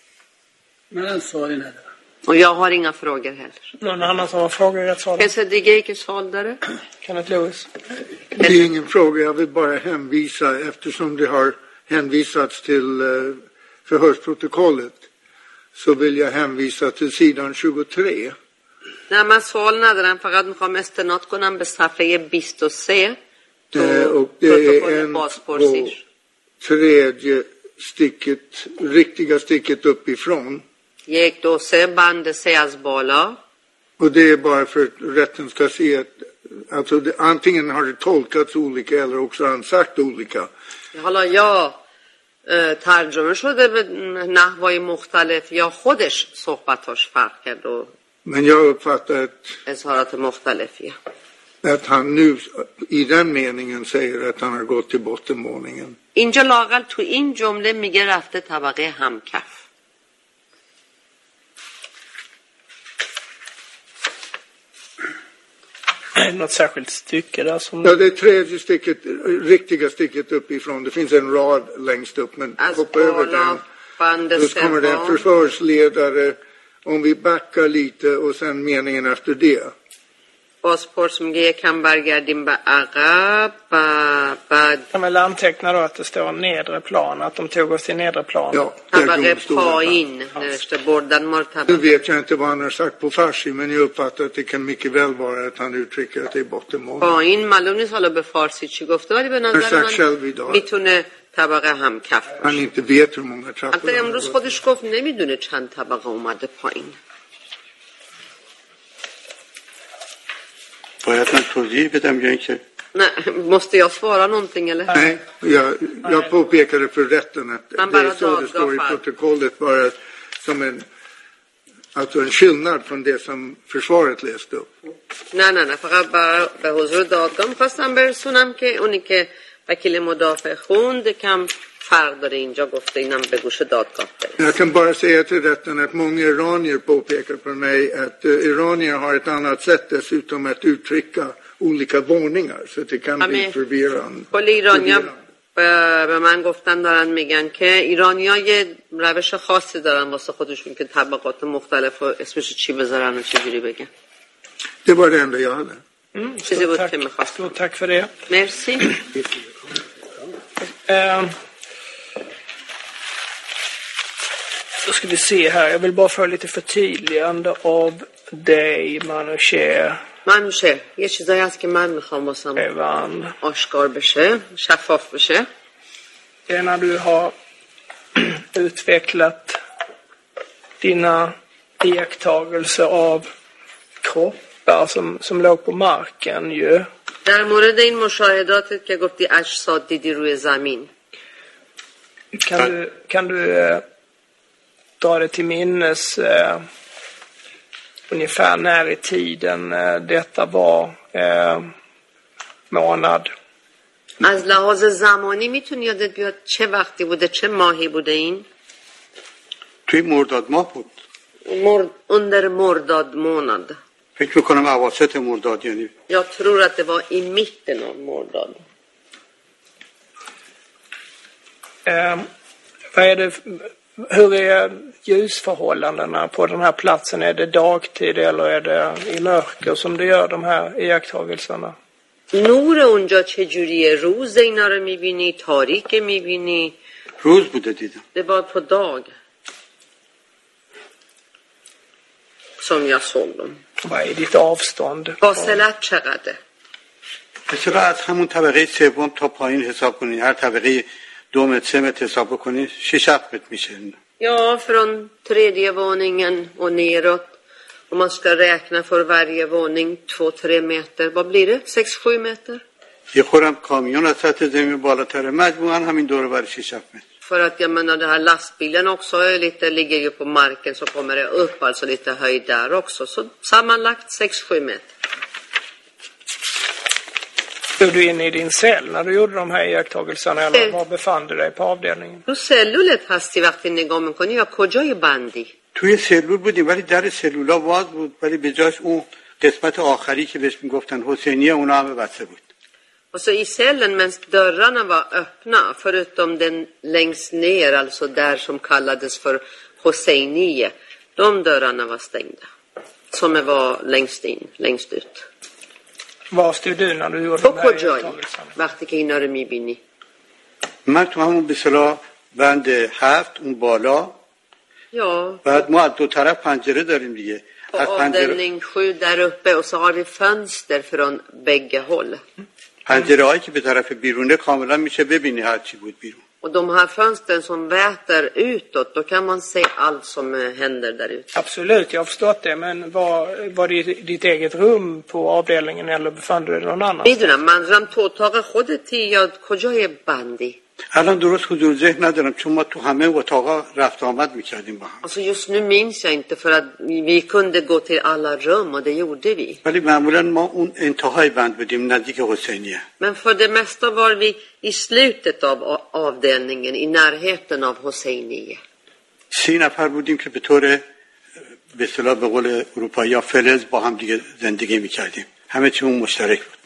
من سوالی ندارم. Och jag har inga frågor heller. Någon annan som har frågor i rättssalen? Finns det دیگه که سوال داره؟ Kenneth Lewis. Det är ingen fråga, jag vill bara hänvisa, eftersom det har hänvisats till förhörsprotokollet, så vill jag hänvisa till sidan 23. نه من سوال ندارم، فقط میخوام استناد کنم به صفحه 23 تو protokollet بازپرسیش. Tredje sticket, riktiga sticket uppifrån. 1, 2, 3 band se از بالا. Och det är bara för att rätten ska se att alltså antingen har det tolkats olika eller också har han sagt olika. حالا یا ترجمه شده به نحوهای مختلف یا خودش صحبتاش فرق کرد و Men jag uppfattar att اظهارات مختلفیه. att han nu i den meningen säger att han har gått till bottenvåningen. اینجا لااقل تو این جمله میگه رفته طبقه همکف. Något särskilt stycke där som... Ja, det är tredje sticket, riktiga sticket uppifrån. Det finns en rad längst upp, men hoppa över den. Då kommer det en försvarsledare. Om vi backar lite och sen meningen efter det. بازپرس میگه یکم برگردیم به عقب بعد kan väl anteckna då att det står nedre plan, att de tog oss till nedre plan. Ja, طبقه پایین نوشته بردن ما رو Nu طبقه. vet jag inte vad han har sagt på farsi, men jag uppfattar att det kan mycket väl vara att han uttrycker att det är bottenmål. پایین معلوم نیست حالا به فارسی چی گفته، ولی به نظر من میتونه طبقه همکف Han باشه. inte vet hur många trappor البته han امروز har gått. خودش گفت نمیدونه چند طبقه اومده پایین. باید من توضیح بدم یا اینکه Nej, måste jag svara någonting eller? Nej, jag påpekade för rätten att det är så det står i protokollet, bara som en skillnad från det som försvaret läste upp. نه فقط به حضور دادگاه میخواستم برسونم که اونی که وکیل مدافع خوند کم فرق داره، اینجا گفته اینم به گوش دادگاه بره. Jag kan bara säga till rätten att många iranier påpekar för mig att iranier har ett annat sätt dessutom att uttrycka olika varningar, så att det kan bli förvirrande. کل ایرانیا به من گفتن دارن میگن که ایرانی‌ها یه روش خاصی دارن واسه خودشون که طبقات مختلف و اسمش چی بذارن و چجوری بگن. Det var det enda jag hade. چیزی بود که میخواستم. Tack för det. مرسی. Då ska vi se här. Jag vill bara få lite förtydligande av dig, Manouche. منوشه یه چیزایی هست که من میخوام واسم Evan. آشکار بشه، شفاف بشه. Det är när du har utvecklat dina iakttagelser av kroppar som låg på marken ju. در مورد این مشاهداتت که گفتی اجساد دیدی روی زمین. Kan du dra det till minnes ungefär när i tiden detta var månad? از لحاظ زمانی میتونی یادت بیاد چه وقتی بوده، چه ماهی بوده این؟ توی مرداد ماه بود. Under mordad månad. فکر میکنم اواسط مرداد یعنی. Jag tror att det var i mitten av mordad. Hur är ljusförhållandena på den här platsen? Är det dagtid eller är det i mörker som du gör de här iakttagelserna? نور اونجا چجوریه؟ روز اینا رو میبینی؟ تاریک میبینی؟ روز بوده دیدم. Det var på dag som jag såg dem. Vad är ditt avstånd? فاصلت چقدره؟ مثلا از همون طبقه سوم تا پایین حساب کنی، هر طبقه 2 متر 3 متر حساب کنی 6-7 متر میشه. Ja, från tredje våningen och neråt. Om man ska räkna för varje våning 2-3 meter. Vad blir det? 6-7 meter? یه خورم کامیون از سطح زمین بالاتره، مجموعاً همین دور بر 6-7 متر. För att jag menar den här lastbilen också är lite, ligger ju på marken, så kommer det upp alltså lite höjd där också. Så sammanlagt 6-7 meter. Stod du inne i din cell när du gjorde de här iakttagelserna eller var befann du dig på avdelningen? تو سلولت هستی وقتی نگاه میکنی یا کجای بندی؟ توی سلول بودیم ولی در سلولا باز بود، ولی به جاش اون قسمت آخری که بهش میگفتن حسینیه اونا همه بسته بود. Alltså i cellen medan dörrarna var öppna, förutom den längst ner, alltså där som kallades för Hosseiniye, de dörrarna var stängda. Som var längst in, längst ut. Var stod du när du gjorde de här iakttagelserna? وقتی که اینا رو میبینی. من تو همون به اصطلاح بند 7 اون بالا. Ja. بعد ما از دو طرف پنجره داریم دیگه. På avdelning 7 där uppe och så har vi fönster från bägge håll. پنجره‌هایی که به طرف بیرونه کاملا میشه ببینی هر چی بود بیرون. Och de här fönstren som väter utåt, då kan man se allt som händer där ute. Absolut, jag har förstått det. Men var det ditt eget rum på avdelningen eller befann du dig någon annan? میدونم منظورم تو اتاق خودتی یا کجای بندی؟ الان درست حضور ذهن ندارم چون ما تو همه اتاقا رفت آمد میکردیم با هم. Alltså just nu minns jag inte för att vi kunde gå till alla rum och det gjorde vi. ولی معمولا ما اون انتهای بند بودیم نزدیک حسینیه. Men för det mesta var vi i slutet av avdelningen, i närheten av Hosseiniye. 30 نفر بودیم که به طور به اصطلاح به قول اروپایی‌ها فلز با هم دیگه زندگی میکردیم. همه چیمون مشترک بود.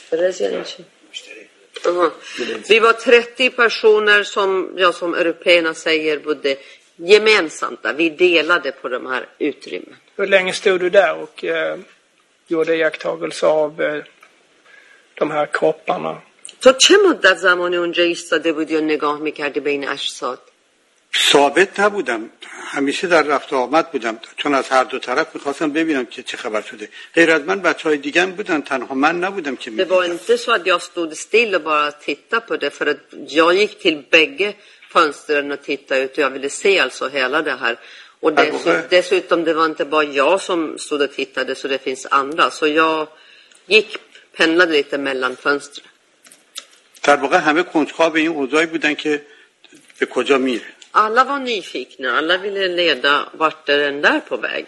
Vi var 30 personer som européerna säger bodde gemensamt där. Vi delade på de här utrymmen. Hur länge stod du där och gjorde iakttagelser av de här kropparna? تو چه مدت زمانی اونجا ایستاده بودی و نگاه میکردی بین اجساد؟ ثابت نبودم، همیشه در رفت و آمد بودم چون از هر دو طرف میخواستم ببینم که چه خبر شده. غیر از من بچهای دیگه هم بودن، تنها من نبودم که Det var inte så att jag stod still och bara tittade på det, för att jag gick till bägge fönstren och tittade ut och jag ville se alltså hela det här. Och dessutom det var inte bara jag som stod och tittade, så det finns andra. Så jag pendlade lite mellan fönstren. در واقع همه کنجکاو به این اوضاعی بودن که به کجا میره. Alla var nyfikna, alla ville leda vart är den där på väg.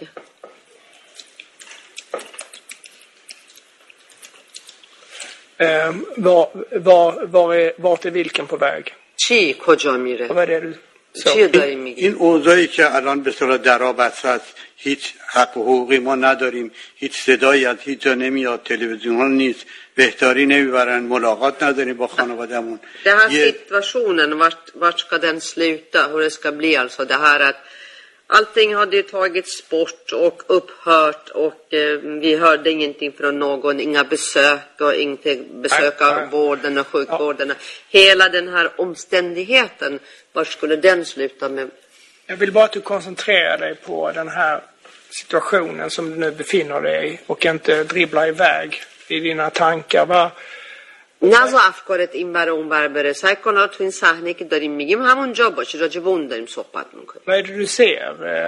Vart är vilken på väg? چی کجا میره؟ Vad är det du sa? چی داری میگی؟ این اوضاعی که الان به صورت درآبسته است، هیچ حق و حقوقی ما نداریم، هیچ صدایی از هیچ جا نمیاد، تلویزیون ها نیست، بهداری نمیبرن، ملاقات نداریم با خانوادهمون. Den här situationen, vart ska den sluta? Hur det ska bli alltså det här att allting hade tagits bort och upphört och vi hörde ingenting från någon, inga besök och inte besök av vården och sjukvården. Hela den här omständigheten, var skulle den sluta med? Jag vill bara att du koncentrerar dig på den här situationen som du nu befinner dig i och inte dribblar iväg i dina tankar. نذار افکارت این بر اون بر بره. سعی کن تو این صحنه که داریم میگیم همونجا باشی، راجع به اون داریم صحبت میکنیم. Vad är det du ser?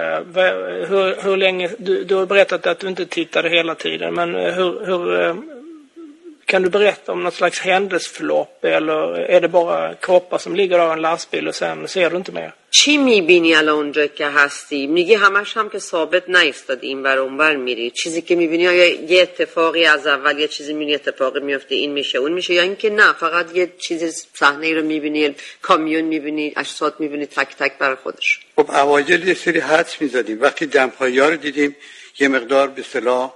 Hur länge du har berättat att du inte tittade hela tiden, men hur kan du berätta om något slags händelseförlopp, eller är det bara kroppar som ligger där i en lastbil och sen ser du inte mer? چی میبینی الان اونجا که هستی؟ میگی همش هم که ثابت نیستادی این ور اون ور میری. چیزی که میبینی یا یه اتفاقی از اول یه چیزی میبینی اتفاقی میفته این میشه اون میشه، یا اینکه نه فقط یه چیز صحنه ای رو میبینی، کامیون میبینی، اجساد میبینی تک تک برای خودش. خب اوایل یه سری حدس میزدیم، وقتی دمپایی‌ها رو دیدیم یه مقدار به اصطلاح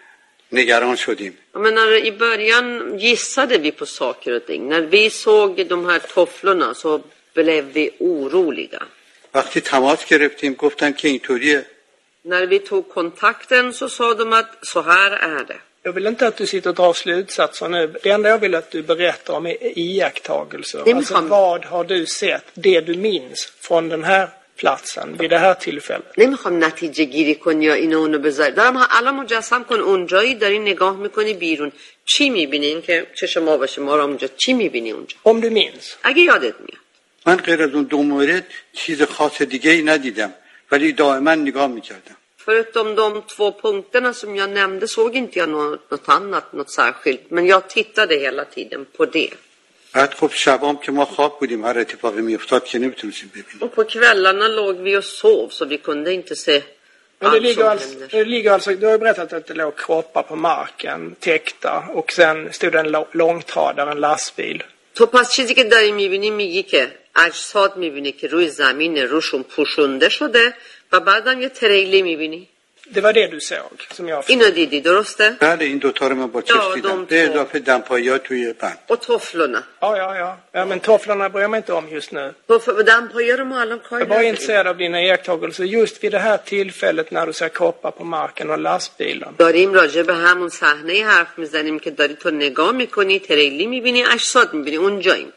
نگران شدیم. Men i början gissade vi på saker och ting. När vi såg de här tofflorna så blev vi oroliga. وقتی تماس گرفتیم گفتن که اینطوریه. När vi tog kontakten så sa de att så här är det. Jag vill inte att du sitter och drar slutsatser nu. Det enda jag vill att du berättar om är iakttagelser. Alltså, vad har du sett? Det du minns från den här platsen vid det här tillfället. نمیخوام نتیجه گیری کنی یا اینو اونو بذاری. دارم الان مجسم کن اونجایی داری نگاه میکنی بیرون. چی میبینی؟ این که چشم ما باشه ما رو اونجا چی میبینی اونجا؟ Om du minns. اگه یادت میاد. من غیر از اون دو مورد چیز خاص دیگه ای ندیدم، ولی دائما نگاه میکردم. Förutom de två punkterna som jag nämnde såg inte jag något annat, något särskilt. Men jag tittade hela tiden på det. بعد خب شبام که ما خواب بودیم هر اتفاقی میافتاد که نمیتونستیم ببینیم. Och på kvällarna låg vi och sov så vi kunde inte se. Men det ligger alltså, du har ju berättat att det låg kroppar på marken, täckta, och sen stod en långtradare, en lastbil. تو پس چیزی که داری میبینی میگی که اجساد میبینی که روی زمین روشون پوشونده شده و بعدم یه تریلی میبینی. Det var det du såg som jag förstod. اینو دیدی درسته؟ بله این دوتا رو من با چشم دیدم به اضافه دمپایی‌ها توی بند. Och tofflorna. Ja, men tofflorna bryr jag mig inte om just nu. دمپایی‌ها رو ما الان کاری Jag är bara intresserad av dina iakttagelser just vid det här tillfället när du ser kroppar på marken och lastbilen. داریم راجع به همون صحنه حرف میزنیم که داری تو نگاه میکنی، تریلی میبینی، اجساد میبینی اونجاییم.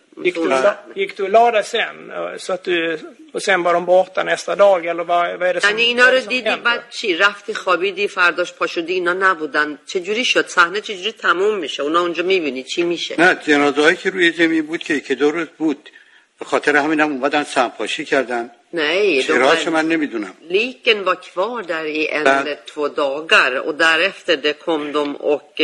Gick du och la dig sen så att du och sen var de borta nästa dag eller vad är det som یعنی اینا رو دیدی بعد چی رفتی خوابیدی فرداش پا شدی اینا نبودن چه جوری شد صحنه چه جوری تموم میشه اونا اونجا میبینی چی میشه؟ نه جنازه‌ای که روی زمین بود که دو روز بود به خاطر همینم اومدن سمپاشی کردن. Nej, چراش من نمیدونم. Liken var kvar där i 1 eller 2 dagar och därefter det kom de och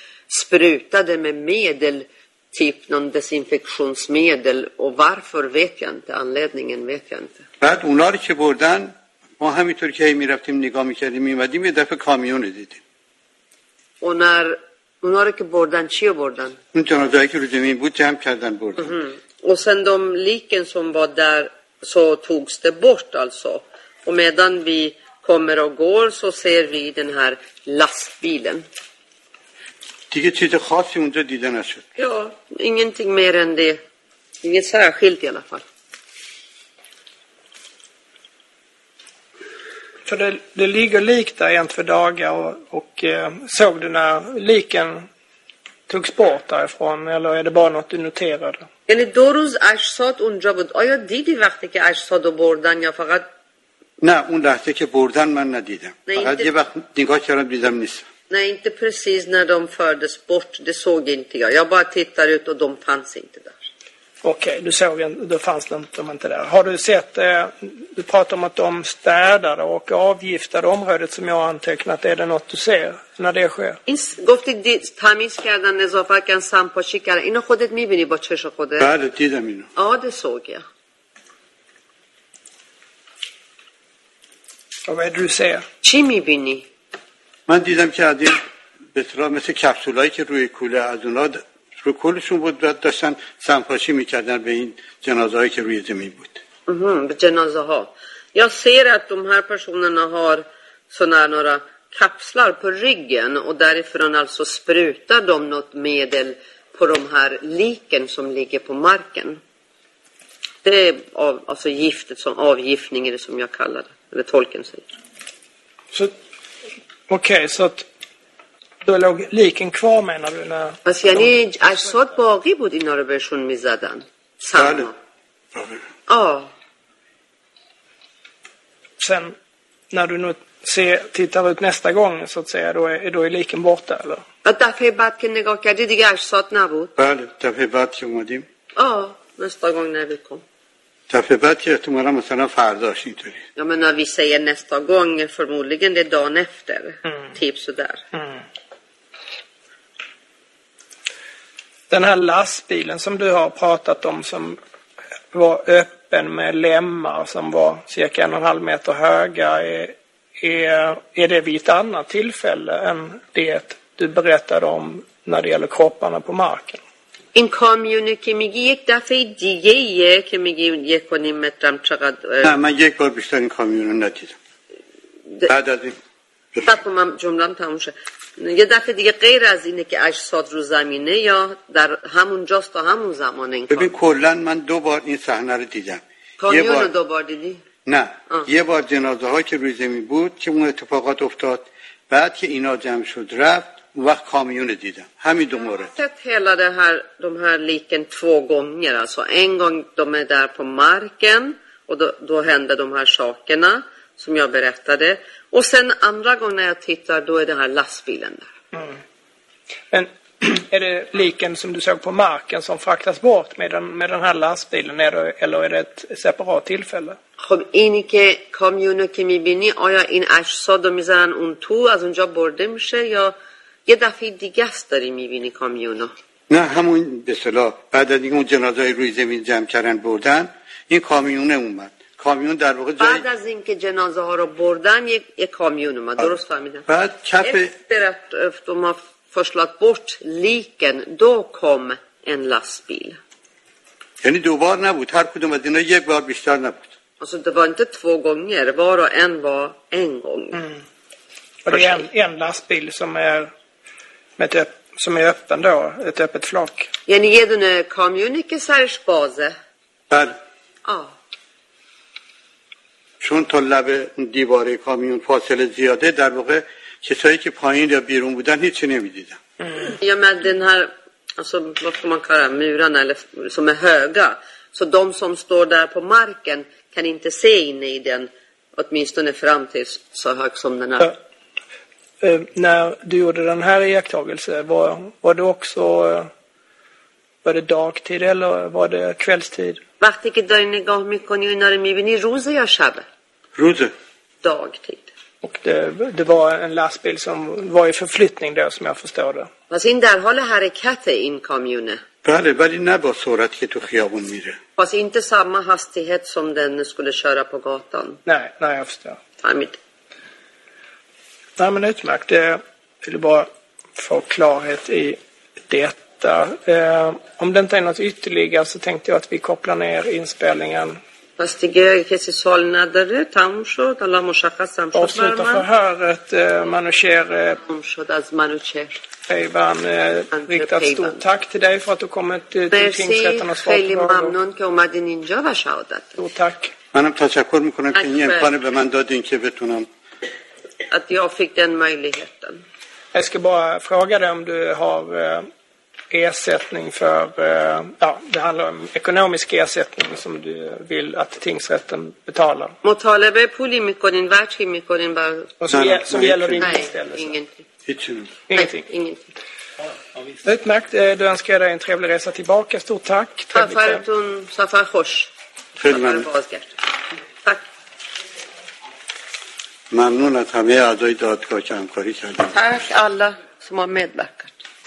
sprutade med medel typ någon desinfektionsmedel och varför vet jag inte, anledningen vet jag inte. بعد اونا رو که بردن ما همینطور که میرفتیم نگاه میکردیم میمدیم یه دفعه کامیون دیدیم. Och när اونا رو که بردن چی رو بردن؟ اون جنازه‌ای که رو زمین بود جمع کردن بردن. Och sen de liken som var där så togs det bort alltså. Och medan vi kommer och går så ser vi den här lastbilen. دیگه چیز خاصی اونجا دیده نشد. Ja, ingenting mer än det. Inget särskilt i alla fall. För det ligger lik där 1-2 dagar och såg du när liken togs bort därifrån eller är det bara något du noterade? یعنی 2 روز اجساد اونجا بود. آیا دیدی وقتی که اجسادو بردن یا فقط؟ نه اون لحظه که بردن من ندیدم. فقط یه وقت نگاه کردم دیدم نیست. Nej, inte precis när de fördes bort. Det såg inte jag. Jag bara tittar ut och de fanns inte där. Okej, då fanns de inte där. Har du sett, du pratar om att de städade och avgiftade området som jag har antecknat. Är det något du ser när det sker? گفتی تمیز کردن نظافت کردن سمپاشی کردن اینو خودت میبینی با چش خودت؟ بله دیدم اینو. Ja, det såg jag. Och vad är det du ser? چی میبینی؟ من دیدم که از این به اصطلاح مثل کپسولایی که روی کوله از اونا رو کولشون بود داشتن سمپاشی میکردن به این جنازه‌ای که روی زمین بود. به جنازه ها. Jag ser att de här personerna har såna några kapslar på ryggen och därifrån alltså sprutar de något medel på de här liken som ligger på marken. Det är alltså giftet som avgiftning är det som jag kallar det. Eller tolken säger. Så okej, så att då låg liken kvar menar du när پس یعنی اجساد باقی بود اینا رو بهشون میزدن. بله. آه. Sen när du nu tittar ut nästa gång så att säga, då är liken borta, eller? دفعه بعد که نگاه کردی دیگه اجساد نبود. بله دفعه بعد که اومدیم nästa gång när vi kom. دفعه بعد که احتمالا مثلا فرداش اینطوری. Ja, men när vi säger nästa gång, förmodligen det är dagen efter. Typ sådär. Den här lastbilen som du har pratat om som var öppen med lämmar som var cirka 1,5 meter höga, är det vid ett annat tillfälle än det du berättade om när det gäller kropparna på marken? این کامیونه که میگی یک دفعه دیگه‌ایه که میگی 1.5 مترم چقدر؟ نه من یک بار بیشتر این کامیون رو ندیدم. بعد از این بعد من جمله‌ام تموم شد. یه دفعه دیگه غیر از اینه که اجساد رو زمینه یا در همون جاست تا همون زمان این کار؟ ببین کلا من 2 بار این صحنه رو دیدم. کامیون رو 2 بار دیدی؟ نه یه بار جنازه ها که روی زمین بود که اون اتفاقات افتاد، بعد که اینا جمع شد رفت اون وقت کامیون رو دیدم. همین 2 مورد. Sett hela de här liken 2 gånger, alltså en gång de är där på marken och då händer de här sakerna som jag berättade, och sen andra gången när jag tittar då är det här lastbilen där. Men är det liken som du såg på marken som fraktas bort med den här lastbilen, eller är det ett separat tillfälle? خب اینی که کامیونو که میبینی آیا این اجساد رو میزنن اون تو از اونجا برده میشه یا یه دفعه دیگه است داری میبینی کامیونو؟ نه همون به اصطلاح بعد از اون جنازه‌های روی زمین جمع کردن بردن این کامیونه اومد. کامیون در واقع بعد از اینکه جنازه ها رو بردن یک کامیون اومد. درست فهمیدم؟ بعد کف efter att de har forslat bort liken då kom en lastbil. یعنی 2 بار نبود، هر کدوم از اینا 1 بار بیشتر نبود. Alltså det var inte 2 gånger, var och en var en gång. Och det är en lastbil som är öppen då, ett öppet flak. یعنی یه دونه کامیونی که سرش بازه. بله. چون تا لب دیواره کامیون فاصله زیاده در واقع کسایی که پایین یا بیرون بودن هیچی نمیدیدن. Ja, men den här, alltså vad får man kalla murarna eller som är höga, så de som står där på marken kan inte se inne i den, åtminstone fram till så hög som den är. När du gjorde den här iakttagelsen, var det också var det dagtid eller var det kvällstid? وقتی که داری نگاه میکنی و اینا رو میبینی روزه یا شبه؟ روزه. dagtid. Och det var en lastbil som var i förflyttning då som jag förstår det. پس این در حال حرکت این کامیونه. بله ولی نه با سرعتی که تو خیابون میره. پس inte samma hastighet som den skulle köra på gatan. Nej, jag förstår. Famid. Nej men utmärkt. Jag vill bara få klarhet i detta. Om det inte är något ytterligare så tänkte jag att vi kopplar ner inspelningen. پس دیگه کسی سوال نداره، تموم شد. الله مشخص هم شد. Avsluta förhöret, Manucher. شد از Manucher. Ivan, riktat stort tack till dig för att du kommit till tingsrätten och svarat på frågor. ممنون که اومدین اینجا و شهادت. Stort tack. منم تشکر میکنم که این امکان به من دادین که بتونم. Att jag fick den möjligheten. Jag ska bara fråga dig om du har ersättning för, det handlar om ekonomisk ersättning som du vill att tingsrätten betalar. مطالبه پولی میکنین و چی میکنین som gäller din inställelse? Ingenting. Ingenting. Utmärkt, då önskar jag dig en trevlig resa tillbaka. Stort tack. سفرتون سفر خوش. Tack. ممنون از همه اعضای دادگاه که همکاری کردن. Tack alla som har medverkat.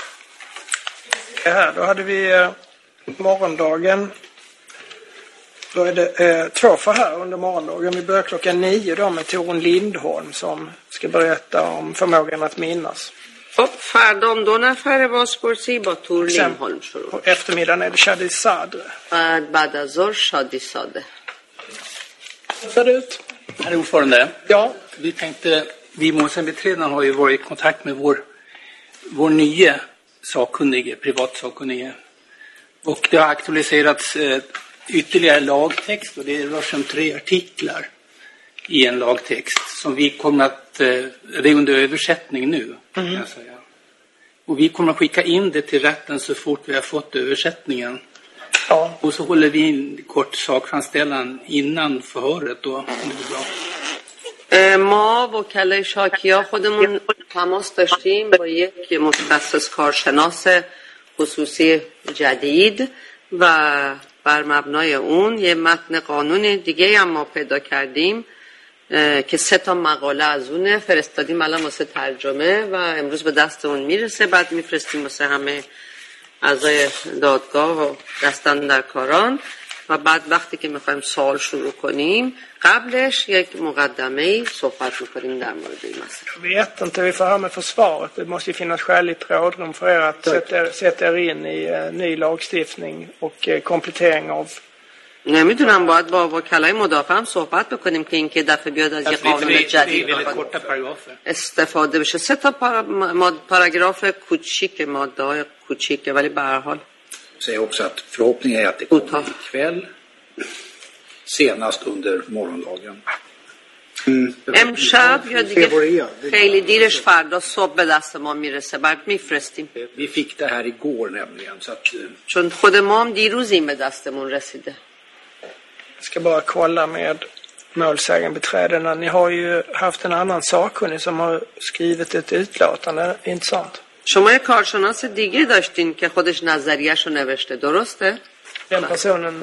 Då hade vi morgondagen. Då är det 2 förhör under morgondagen. Vi börjar klockan 9 då med Torun Lindholm som ska berätta om förmågan att minnas. فردا 2 نفر بازپرسی با تور لینهولم شروع. På eftermiddagen är det Shadi Sadr. بعد از ظهر شادی ساده. Ser det ut? Herr ordförande. Ja. Vi målsägandebiträden har ju varit i kontakt med vår nya sakkunnige, privatsakkunnige. Och det har aktualiserats ytterligare lagtext och det rör sig om 3 artiklar i en lagtext som vi kommer att, det är under översättning nu kan jag säga. Och vi kommer att skicka in det till rätten så fort vi har fått översättningen. Ja. Och så håller vi en kort sakframställan innan förhöret då, om det blir bra. ما وکلای شاکیا خودمون تماس داشتیم با یک متخصص کارشناس خصوصی جدید و بر مبنای اون یه متن قانون دیگه هم ما پیدا کردیم که 3 مقاله از اونه فرستادیم الان واسه ترجمه و امروز به دست اون میرسه. بعد میفرستیم واسه همه اعضای دادگاه و دستاندرکاران و بعد وقتی که میخوایم سوال شروع کنیم قبلش یک مقدمه صحبت میکنیم در مورد این مسئله. Vet inte, vi får höra med försvaret. Det måste ju finnas skäligt rådrum för er att sätta er in i ny lagstiftning och komplettering av. نمیدونم باید با وکلای مدافع هم صحبت بکنیم که اینکه دفعه بیاد از یه قانون جدید استفاده بشه. 3 پاراگراف کوچیک ماده‌های کوچیکه ولی به هر حال säger också att förhoppningen är att det kommer ikväll senast under morgondagen. امشب یا دیگه خیلی دیرش فردا صبح به دست ما میرسه بعد میفرستیم. Vi fick det här igår nämligen så att چون خود ما هم دیروز این به دستمون رسیده. Jag ska bara kolla med målsägandebiträdena. Ni har ju haft en annan sakkunnig som har skrivit ett utlåtande, inte sant? شما یک کارشناس دیگه داشتین که خودش نظریه‌شو نوشته، درسته؟ Den personen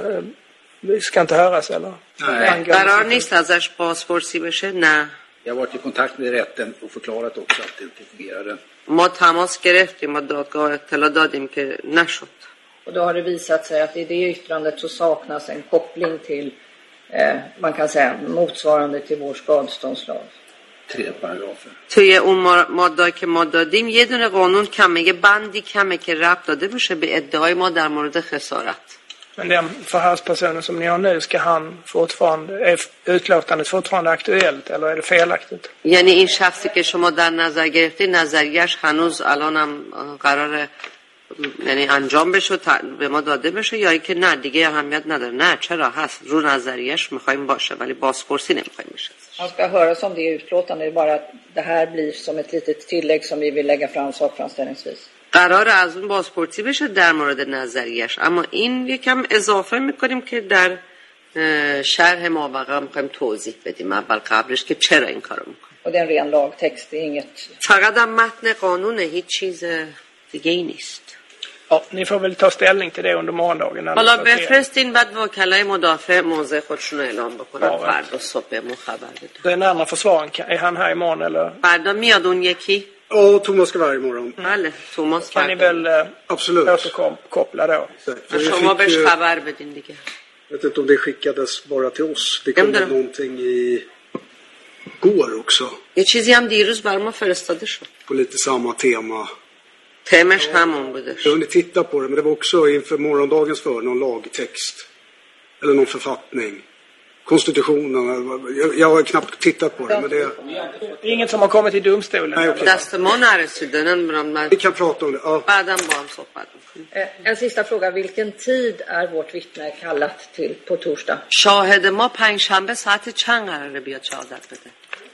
ska inte höras eller? Nej. قرار نیست ازش بازپرسی بشه؟ نه. Jag har varit i kontakt med rätten och förklarat också att det inte fungerade. ما تماس گرفتیم och دادگاه اطلاع دادیم که نشد. Och då har det visat sig att i det yttrandet så saknas en koppling till man kan säga motsvarande till vår skadeståndslag. 3 paragrafer. توی اون ماده که ما دادیم یه دونه قانون کمه، یه بندی کمه که ربط داده بشه به ادعای ما در مورد خسارت. Men den förhörspersonen som ni har nu, ska han fortfarande, är utlåtandet fortfarande aktuellt eller är det felaktigt? یعنی این شخصی که شما در نظر گرفتی نظریش هنوز الانم قراره یعنی انجام بشه به ما داده بشه یا اینکه نه دیگه اهمیت نداره؟ نه چرا هست رو نظریش میخوایم باشه ولی بازپرسی nemikhayim بشه. Man ska höras om det utlåtande, det är bara att det här blir som ett litet tillägg som vi vill lägga fram sakframställningsvis. قرار از اون بازپرسی بشه در مورد نظریش اما این یکم اضافه میکنیم که در شرح ماوقع میخوایم توضیح بدیم اول قبلش که چرا این کارو میکنیم. Och det är en ren lagtext, det är inget. فقط هم متن قانونه هیچ چیز دیگه ای نیست. Ja, ni får väl ta ställning till det under morgondagen. حالا بفرستین بعد وکلای مدافع موضع خودشون رو اعلام بکنن فردا صبح به خبر بده. Den andra försvararen, är han här imorgon eller? فردا میاد اون یکی؟ Thomas ska vara imorgon. بله توماس Kan ni väl Absolut. återkoppla då? شما بهش خبر بدین دیگه. Jag vet inte om det skickades bara till oss. Det kom någonting i går också. یه چیزی هم دیروز بر ما فرستاده شد. På lite samma tema. تمش همون بودش. Jag har inte tittat på det, men det var också inför morgondagens för någon lagtext. Eller någon författning. Konstitutionen. Jag har knappt tittat på det, men det är inget som har kommit till domstolen. Nej, okay. دست ما نرسیده نمیدونم. Vi kan prata om det. Ja. بعدم با هم صحبت می‌کنیم. En sista fråga, vilken tid är vårt vittne kallat till på torsdag? شاهد ما پنجشنبه ساعت چند قراره بیاد شهادت بده؟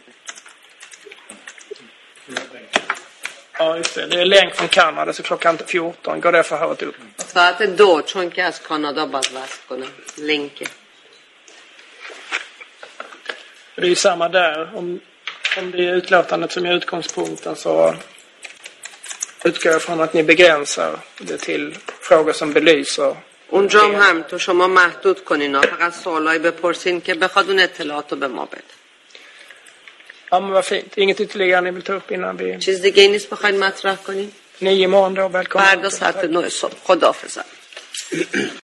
Ja, just det. Det är länk från Kanada så klockan 14 går det förhöret upp. ساعت 2 چون که از کانادا باید وصل کنم لینک. Det är ju samma där. Om det är utlåtandet som är utgångspunkten så utgår jag från att ni begränsar det till frågor som belyser. اونجا هم تو شما محدود کنین فقط سوالای بپرسین که بخواد اون اطلاعاتو به ما بده. Ja, men vad fint. Inget ytterligare ni vill ta upp innan vi... چیز دیگه نیست بخواین مطرح کنین؟ 9 imorgon då, välkommen. فردا ساعت 9 صبح. خداحافظ.